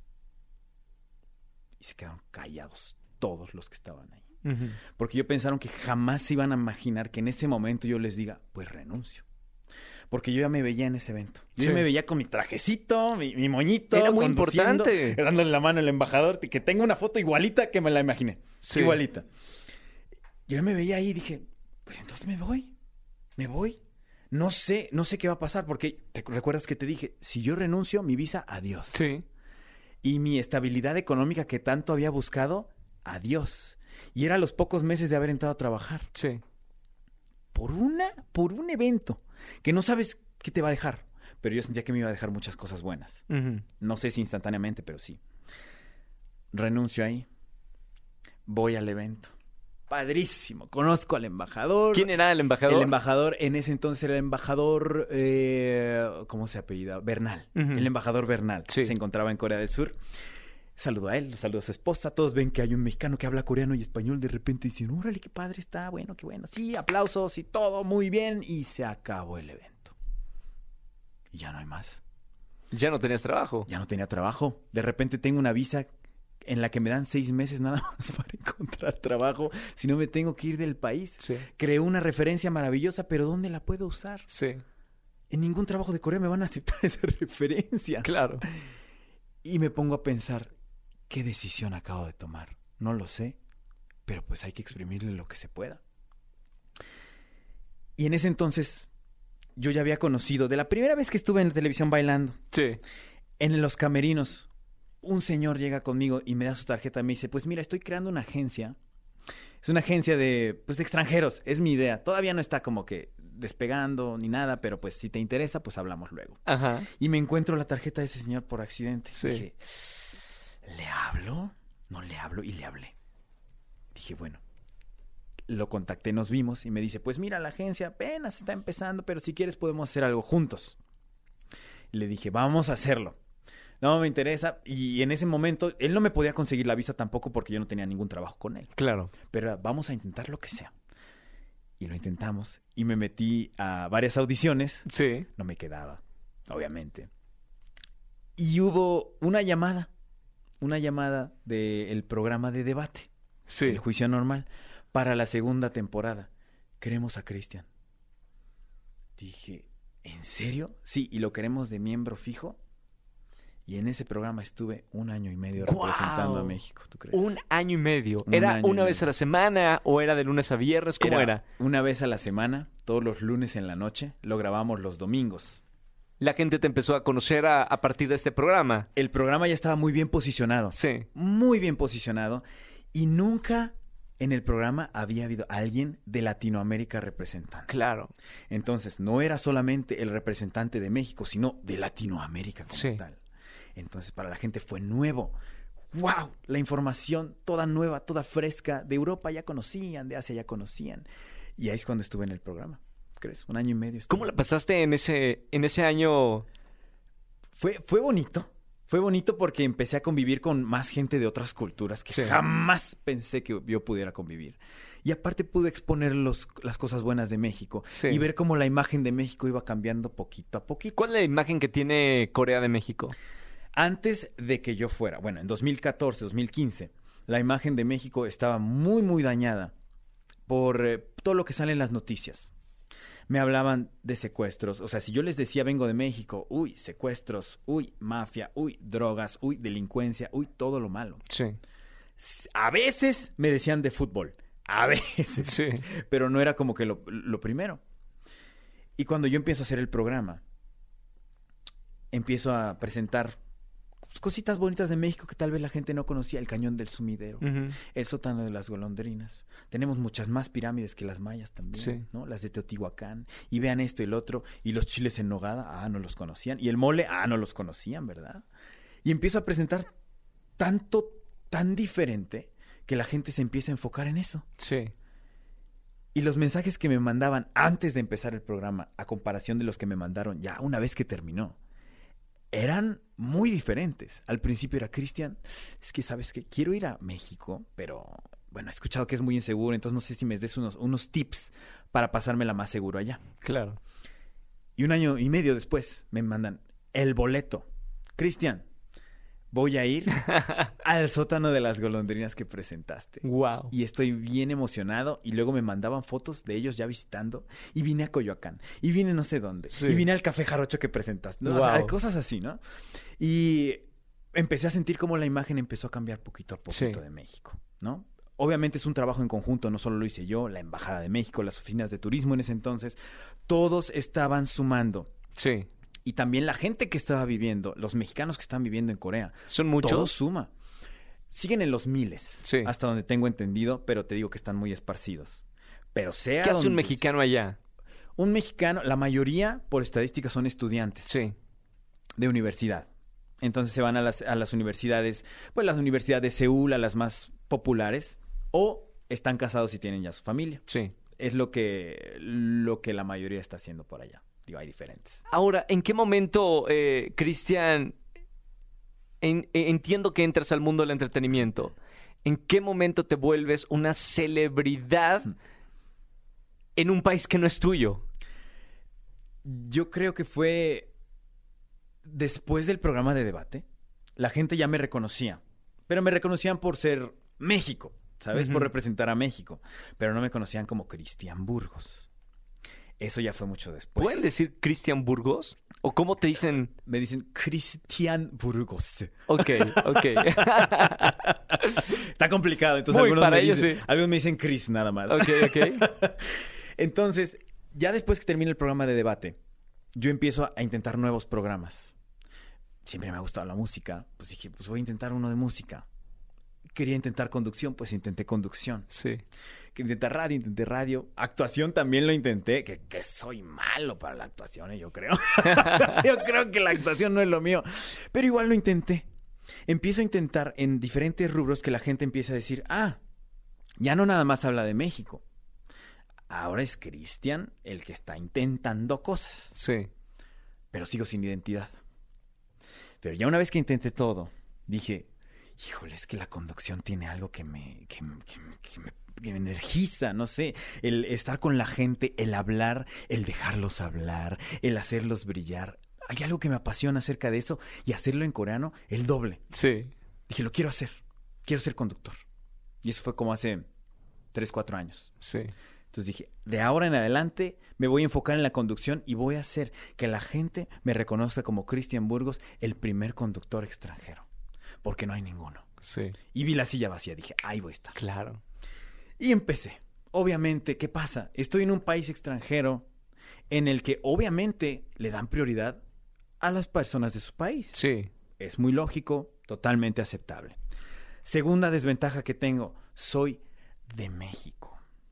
Y se quedaron callados todos los que estaban ahí. Ujú. Porque ellos pensaron que jamás se iban a imaginar que en ese momento yo les diga, pues renuncio. Porque yo ya me veía en ese evento. Yo Sí. ya me veía con mi trajecito, mi moñito. Era muy conduciendo, importante. dándole la mano al embajador, que tengo una foto igualita que me la imaginé. Sí. Igualita. Yo me veía ahí y dije, pues entonces me voy. Me voy. No sé qué va a pasar, porque ¿te recuerdas que te dije? Si yo renuncio, mi visa, adiós. Sí. Y mi estabilidad económica que tanto había buscado, adiós. Y era a los pocos meses de haber entrado a trabajar. Sí. Por un evento que no sabes qué te va a dejar. Pero yo sentía que me iba a dejar muchas cosas buenas. Ujú. No sé si instantáneamente, pero sí. Renuncio ahí. Voy al evento. Padrísimo. Conozco al embajador. ¿Quién era el embajador? El embajador, en ese entonces era el embajador, ¿cómo se apellida? Bernal. Ujú. El embajador Bernal. Sí. Se encontraba en Corea del Sur. Saludo a él, saludo a su esposa. Todos ven que hay un mexicano que habla coreano y español. De repente dicen, órale, qué padre está, bueno, qué bueno. Sí, aplausos y todo, muy bien. Y se acabó el evento. Y ya no hay más. Ya no tenías trabajo. Ya no tenía trabajo. De repente tengo una visa en la que me dan 6 meses nada más para encontrar trabajo. Si no me tengo que ir del país. Sí. Creé una referencia maravillosa, pero ¿dónde la puedo usar? Sí. En ningún trabajo de Corea me van a aceptar esa referencia. Claro. Y me pongo a pensar, ¿qué decisión acabo de tomar? No lo sé, pero pues hay que exprimirle lo que se pueda. Y en ese entonces, yo ya había conocido, de la primera vez que estuve en la televisión bailando, Sí. en los camerinos, un señor llega conmigo y me da su tarjeta y me dice, pues mira, estoy creando una agencia. Es una agencia de extranjeros, es mi idea. Todavía no está como que despegando ni nada, pero pues si te interesa, pues hablamos luego. Ajá. Y me encuentro la tarjeta de ese señor por accidente. Sí. Dije, ¿le hablo? No le hablo, y le hablé. Dije, bueno, lo contacté, nos vimos y me dice, pues mira, la agencia apenas está empezando, pero si quieres podemos hacer algo juntos. Le dije, vamos a hacerlo. No me interesa. Y en ese momento, él no me podía conseguir la visa tampoco porque yo no tenía ningún trabajo con él. Claro. Pero vamos a intentar lo que sea. Y lo intentamos. Y me metí a varias audiciones. Sí. No me quedaba, obviamente. Y hubo una llamada del programa de debate, Sí. El Juicio Normal, para la segunda temporada. Queremos a Cristian. Dije, ¿en serio? Sí, y lo queremos de miembro fijo. Y en ese programa estuve 1 año y medio ¡Guau! representando a México, ¿tú crees? 1 año y medio. Un ¿Era año y una vez medio. a la semana o era de lunes a viernes? ¿Cómo era? Una vez a la semana, todos los lunes en la noche. Lo grabamos los domingos. La gente te empezó a conocer a partir de este programa. El programa ya estaba muy bien posicionado. Sí. Muy bien posicionado. Y nunca en el programa había habido alguien de Latinoamérica representando. Claro. Entonces, no era solamente el representante de México, sino de Latinoamérica como Sí. tal. Entonces, para la gente fue nuevo. ¡Wow! La información toda nueva, toda fresca. De Europa ya conocían, de Asia ya conocían. Y ahí es cuando estuve en el programa. ¿Crees? 1 año y medio. ¿Cómo la pasaste en ese año? Fue bonito. Fue bonito porque empecé a convivir con más gente de otras culturas que Sí. jamás pensé que yo pudiera convivir. Y aparte pude exponer las cosas buenas de México Sí. y ver cómo la imagen de México iba cambiando poquito a poquito. ¿Cuál es la imagen que tiene Corea de México? Antes de que yo fuera, bueno, en 2014, 2015, la imagen de México estaba muy, muy dañada por todo lo que sale en las noticias. Me hablaban de secuestros. O sea, si yo les decía vengo de México, uy, secuestros, uy, mafia, uy, drogas, uy, delincuencia, uy, todo lo malo. Sí. A veces me decían de fútbol, a veces, Sí. pero no era como que lo primero. Y cuando yo empiezo a hacer el programa, empiezo a presentar cositas bonitas de México que tal vez la gente no conocía. El Cañón del Sumidero, Ujú. el Sótano de las Golondrinas. Tenemos muchas más pirámides que las mayas también, Sí. ¿no? Las de Teotihuacán. Y vean esto y el otro. Y los chiles en nogada, no los conocían. Y el mole, no los conocían, ¿verdad? Y empiezo a presentar tanto, tan diferente, que la gente se empieza a enfocar en eso. Sí. Y los mensajes que me mandaban antes de empezar el programa, a comparación de los que me mandaron ya una vez que terminó, eran muy diferentes. Al principio era, Cristian, es que sabes que quiero ir a México, pero bueno, he escuchado que es muy inseguro, entonces no sé si me des unos tips para pasármela más seguro allá. Claro. Y 1 año y medio después me mandan el boleto. Cristian, voy a ir al Sótano de las Golondrinas que presentaste. Wow. Y estoy bien emocionado. Y luego me mandaban fotos de ellos ya visitando. Y vine a Coyoacán. Y vine no sé dónde. Sí. Y vine al Café Jarocho que presentaste, ¿no? Wow. O sea, cosas así, ¿no? Y empecé a sentir cómo la imagen empezó a cambiar poquito a poquito Sí. de México, ¿no? Obviamente es un trabajo en conjunto. No solo lo hice yo, la Embajada de México, las oficinas de turismo en ese entonces. Todos estaban sumando. Sí. Y también la gente que estaba viviendo, los mexicanos que están viviendo en Corea. ¿Son muchos? Todo suma. Siguen en los miles, Sí. hasta donde tengo entendido, pero te digo que están muy esparcidos. Pero sea ¿Qué hace un donde mexicano allá? Un mexicano, la mayoría, por estadísticas, son estudiantes Sí. de universidad. Entonces se van a las universidades, pues las universidades de Seúl, a las más populares, o están casados y tienen ya su familia. Sí. Es lo que la mayoría está haciendo por allá. Digo, hay diferentes. Ahora, ¿en qué momento, Cristian, entiendo que entras al mundo del entretenimiento? ¿En qué momento te vuelves una celebridad en un país que no es tuyo? Yo creo que fue después del programa de debate. La gente ya me reconocía, pero me reconocían por ser México, ¿sabes? Ujú. Por representar a México, pero no me conocían como Cristian Burgos. Eso ya fue mucho después. ¿Pueden decir Cristian Burgos? ¿O cómo te dicen? Me dicen Cristian Burgos. Ok, ok. Está complicado, entonces Muy para ellos, sí. algunos me dicen Chris nada más. Ok, ok. Entonces, ya después que termina el programa de debate, yo empiezo a intentar nuevos programas. Siempre me ha gustado la música, pues dije, pues voy a intentar uno de música. Quería intentar conducción, pues intenté conducción. Sí. Quería intenté radio. Actuación también lo intenté, que soy malo para la actuación, yo creo. Yo creo que la actuación no es lo mío. Pero igual lo intenté. Empiezo a intentar en diferentes rubros que la gente empiece a decir, ya no nada más habla de México. Ahora es Cristian el que está intentando cosas. Sí. Pero sigo sin identidad. Pero ya una vez que intenté todo, dije, híjole, es que la conducción tiene algo que me energiza, no sé, el estar con la gente, el hablar, el dejarlos hablar, el hacerlos brillar. Hay algo que me apasiona acerca de eso y hacerlo en coreano, el doble. Sí. Dije, lo quiero hacer, quiero ser conductor. Y eso fue como hace 3, 4 años. Sí. Entonces dije, de ahora en adelante me voy a enfocar en la conducción y voy a hacer que la gente me reconozca como Cristian Burgos, el primer conductor extranjero. Porque no hay ninguno. Sí. Y vi la silla vacía, dije, ahí voy a estar. Claro. Y empecé. Obviamente, ¿qué pasa? Estoy en un país extranjero en el que obviamente le dan prioridad a las personas de su país. Sí. Es muy lógico, totalmente aceptable. Segunda desventaja que tengo, soy de México.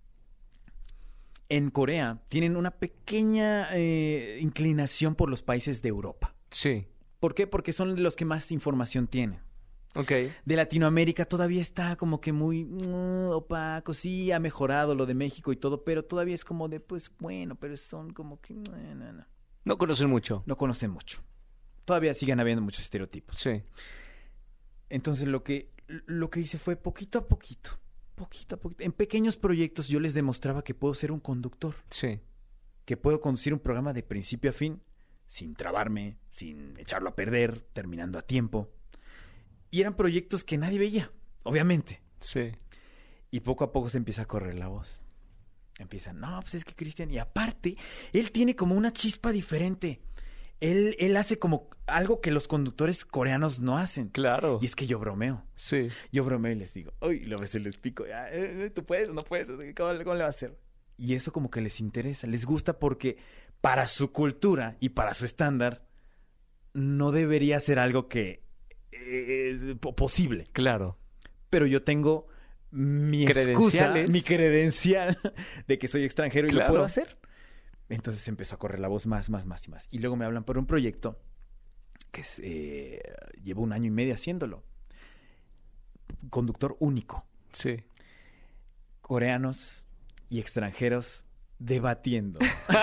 En Corea tienen una pequeña inclinación por los países de Europa. Sí. ¿Por qué? Porque son los que más información tienen. Ok. De Latinoamérica todavía está como que muy opaco. Sí, ha mejorado lo de México y todo, pero todavía es como de, pues bueno, pero son como que... No. No conocen mucho. No conocen mucho. Todavía siguen habiendo muchos estereotipos. Sí. Entonces lo que hice fue poquito a poquito. En pequeños proyectos yo les demostraba que puedo ser un conductor. Sí. Que puedo conducir un programa de principio a fin, sin trabarme, sin echarlo a perder, terminando a tiempo. Y eran proyectos que nadie veía, obviamente. Sí. Y poco a poco se empieza a correr la voz. Empiezan, no, pues es que Cristian... Y aparte, él tiene como una chispa diferente. Él hace como algo que los conductores coreanos no hacen. Claro. Y es que yo bromeo. Sí. Yo bromeo y les digo, uy, a veces les pico, tú puedes o no puedes, ¿cómo le va a hacer? Y eso como que les interesa, les gusta porque para su cultura y para su estándar no debería ser algo que es posible. Claro. Pero yo tengo mi excusa, mi credencial de que soy extranjero y lo puedo hacer. Entonces empezó a correr la voz más y más. Y luego me hablan por un proyecto que llevo 1 año y medio haciéndolo. Conductor único. Sí. Coreanos y extranjeros debatiendo.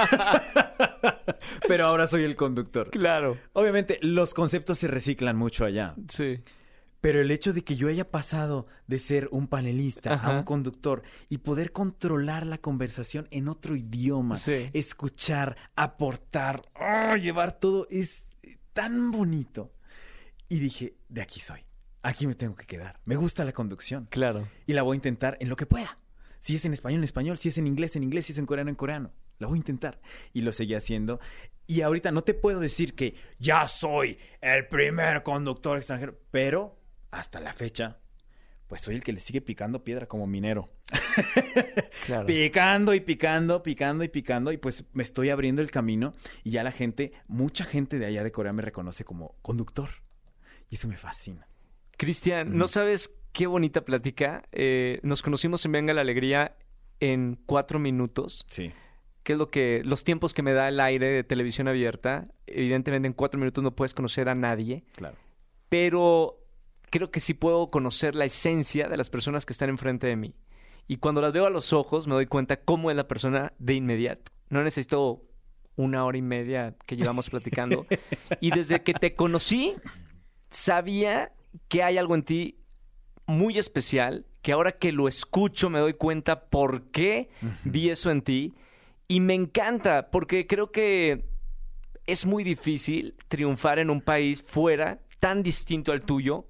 Pero ahora soy el conductor. Claro. Obviamente los conceptos se reciclan mucho allá. Sí. Pero el hecho de que yo haya pasado de ser un panelista a un conductor y poder controlar la conversación en otro idioma, escuchar, aportar, llevar todo, es tan bonito. Y dije, de aquí soy. Aquí me tengo que quedar. Me gusta la conducción. Claro. Y la voy a intentar en lo que pueda. Si es en español, si es en inglés, si es en coreano. La voy a intentar. Y lo seguí haciendo. Y ahorita no te puedo decir que ya soy el primer conductor extranjero, pero hasta la fecha, pues soy el que le sigue picando piedra como minero. Claro. Picando y picando. Y pues me estoy abriendo el camino. Y ya mucha gente de allá de Corea me reconoce como conductor. Y eso me fascina. Cristian, ¿no sabes qué bonita plática? Nos conocimos en Venga la Alegría en 4 minutos. Sí. Que es los tiempos que me da el aire de televisión abierta. Evidentemente en 4 minutos no puedes conocer a nadie. Claro. Pero creo que sí puedo conocer la esencia de las personas que están enfrente de mí. Y cuando las veo a los ojos me doy cuenta cómo es la persona de inmediato. No necesito 1 hora y media que llevamos platicando. Y desde que te conocí, sabía que hay algo en ti muy especial, que ahora que lo escucho me doy cuenta por qué vi eso en ti. Y me encanta, porque creo que es muy difícil triunfar en un país fuera, tan distinto al tuyo.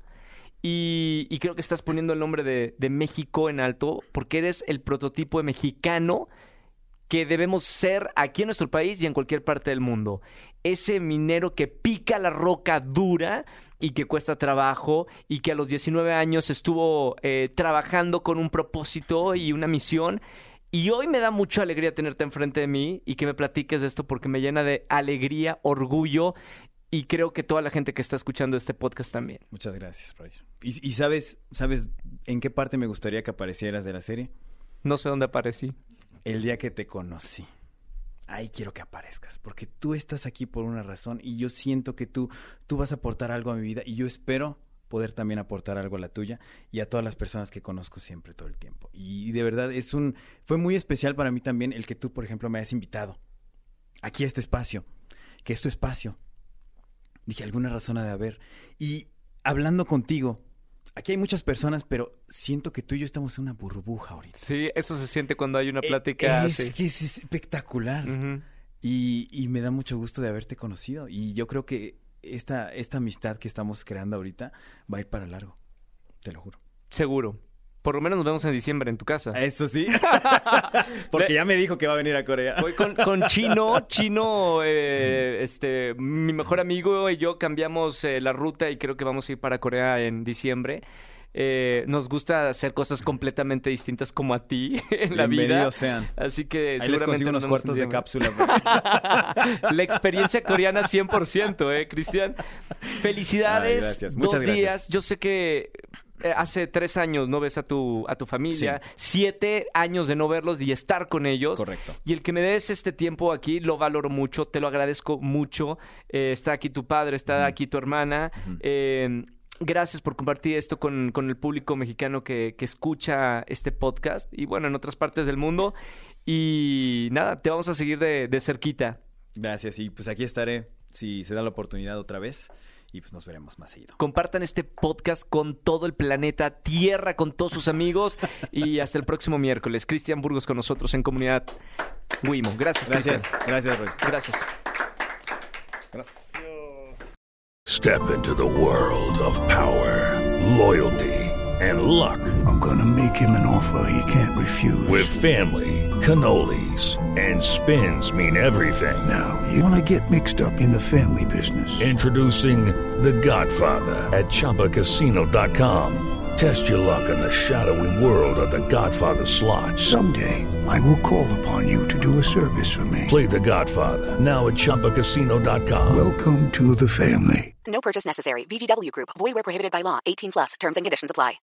Y creo que estás poniendo el nombre de México en alto, porque eres el prototipo de mexicano que debemos ser aquí en nuestro país y en cualquier parte del mundo. Ese minero que pica la roca dura y que cuesta trabajo y que a los 19 años estuvo trabajando con un propósito y una misión. Y hoy me da mucha alegría tenerte enfrente de mí y que me platiques de esto porque me llena de alegría, orgullo y creo que toda la gente que está escuchando este podcast también. Muchas gracias, Roger. ¿Y sabes en qué parte me gustaría que aparecieras de la serie? No sé dónde aparecí. El día que te conocí. Ahí quiero que aparezcas, porque tú estás aquí por una razón y yo siento que tú vas a aportar algo a mi vida y yo espero poder también aportar algo a la tuya y a todas las personas que conozco siempre, todo el tiempo. Y de verdad fue muy especial para mí también el que tú, por ejemplo, me hayas invitado aquí a este espacio, que es tu espacio, Dije, alguna razón ha de haber. Y hablando contigo, aquí hay muchas personas, pero siento que tú y yo estamos en una burbuja ahorita. Sí, eso se siente cuando hay una plática así. Que es espectacular. Ujú. Y me da mucho gusto de haberte conocido. Y yo creo que esta amistad que estamos creando ahorita va a ir para largo. Te lo juro. Seguro. Por lo menos nos vemos en diciembre en tu casa. Eso sí. Porque ya me dijo que va a venir a Corea. Voy con Chino. Chino, mi mejor amigo y yo cambiamos la ruta y creo que vamos a ir para Corea en diciembre. Nos gusta hacer cosas completamente distintas como a ti en la vida. Bienvenidos sean. Así que Ahí les consigo unos cuartos de cápsula. La experiencia coreana 100%, Cristian. Felicidades. Ay, gracias. Muchas 2 días. gracias. Yo sé que hace 3 años no ves a tu familia. Sí. 7 años de no verlos y estar con ellos. Correcto. Y el que me des este tiempo aquí, lo valoro mucho. Te lo agradezco mucho. Está aquí tu padre, está aquí tu hermana. Gracias por compartir esto con el público mexicano que escucha este podcast y bueno, en otras partes del mundo. Y nada, te vamos a seguir de cerquita. Gracias. Y pues aquí estaré si se da la oportunidad otra vez. Y pues nos veremos más seguido. Compartan este podcast con todo el planeta Tierra, con todos sus amigos. Y hasta el próximo miércoles. Cristian Burgos con nosotros en Comunidad Wimo. Gracias, Gracias. Cristian. Gracias, Roy. Gracias. Gracias. Step into the world of power, loyalty, and luck. I'm gonna make him an offer he can't refuse. With family, cannolis, and spins mean everything. Now, you wanna get mixed up in the family business. Introducing The Godfather at ChumbaCasino.com. Test your luck in the shadowy world of The Godfather slot. Someday, I will call upon you to do a service for me. Play The Godfather now at ChumbaCasino.com. Welcome to the family. No purchase necessary. VGW Group. Void where prohibited by law. 18+. Terms and conditions apply.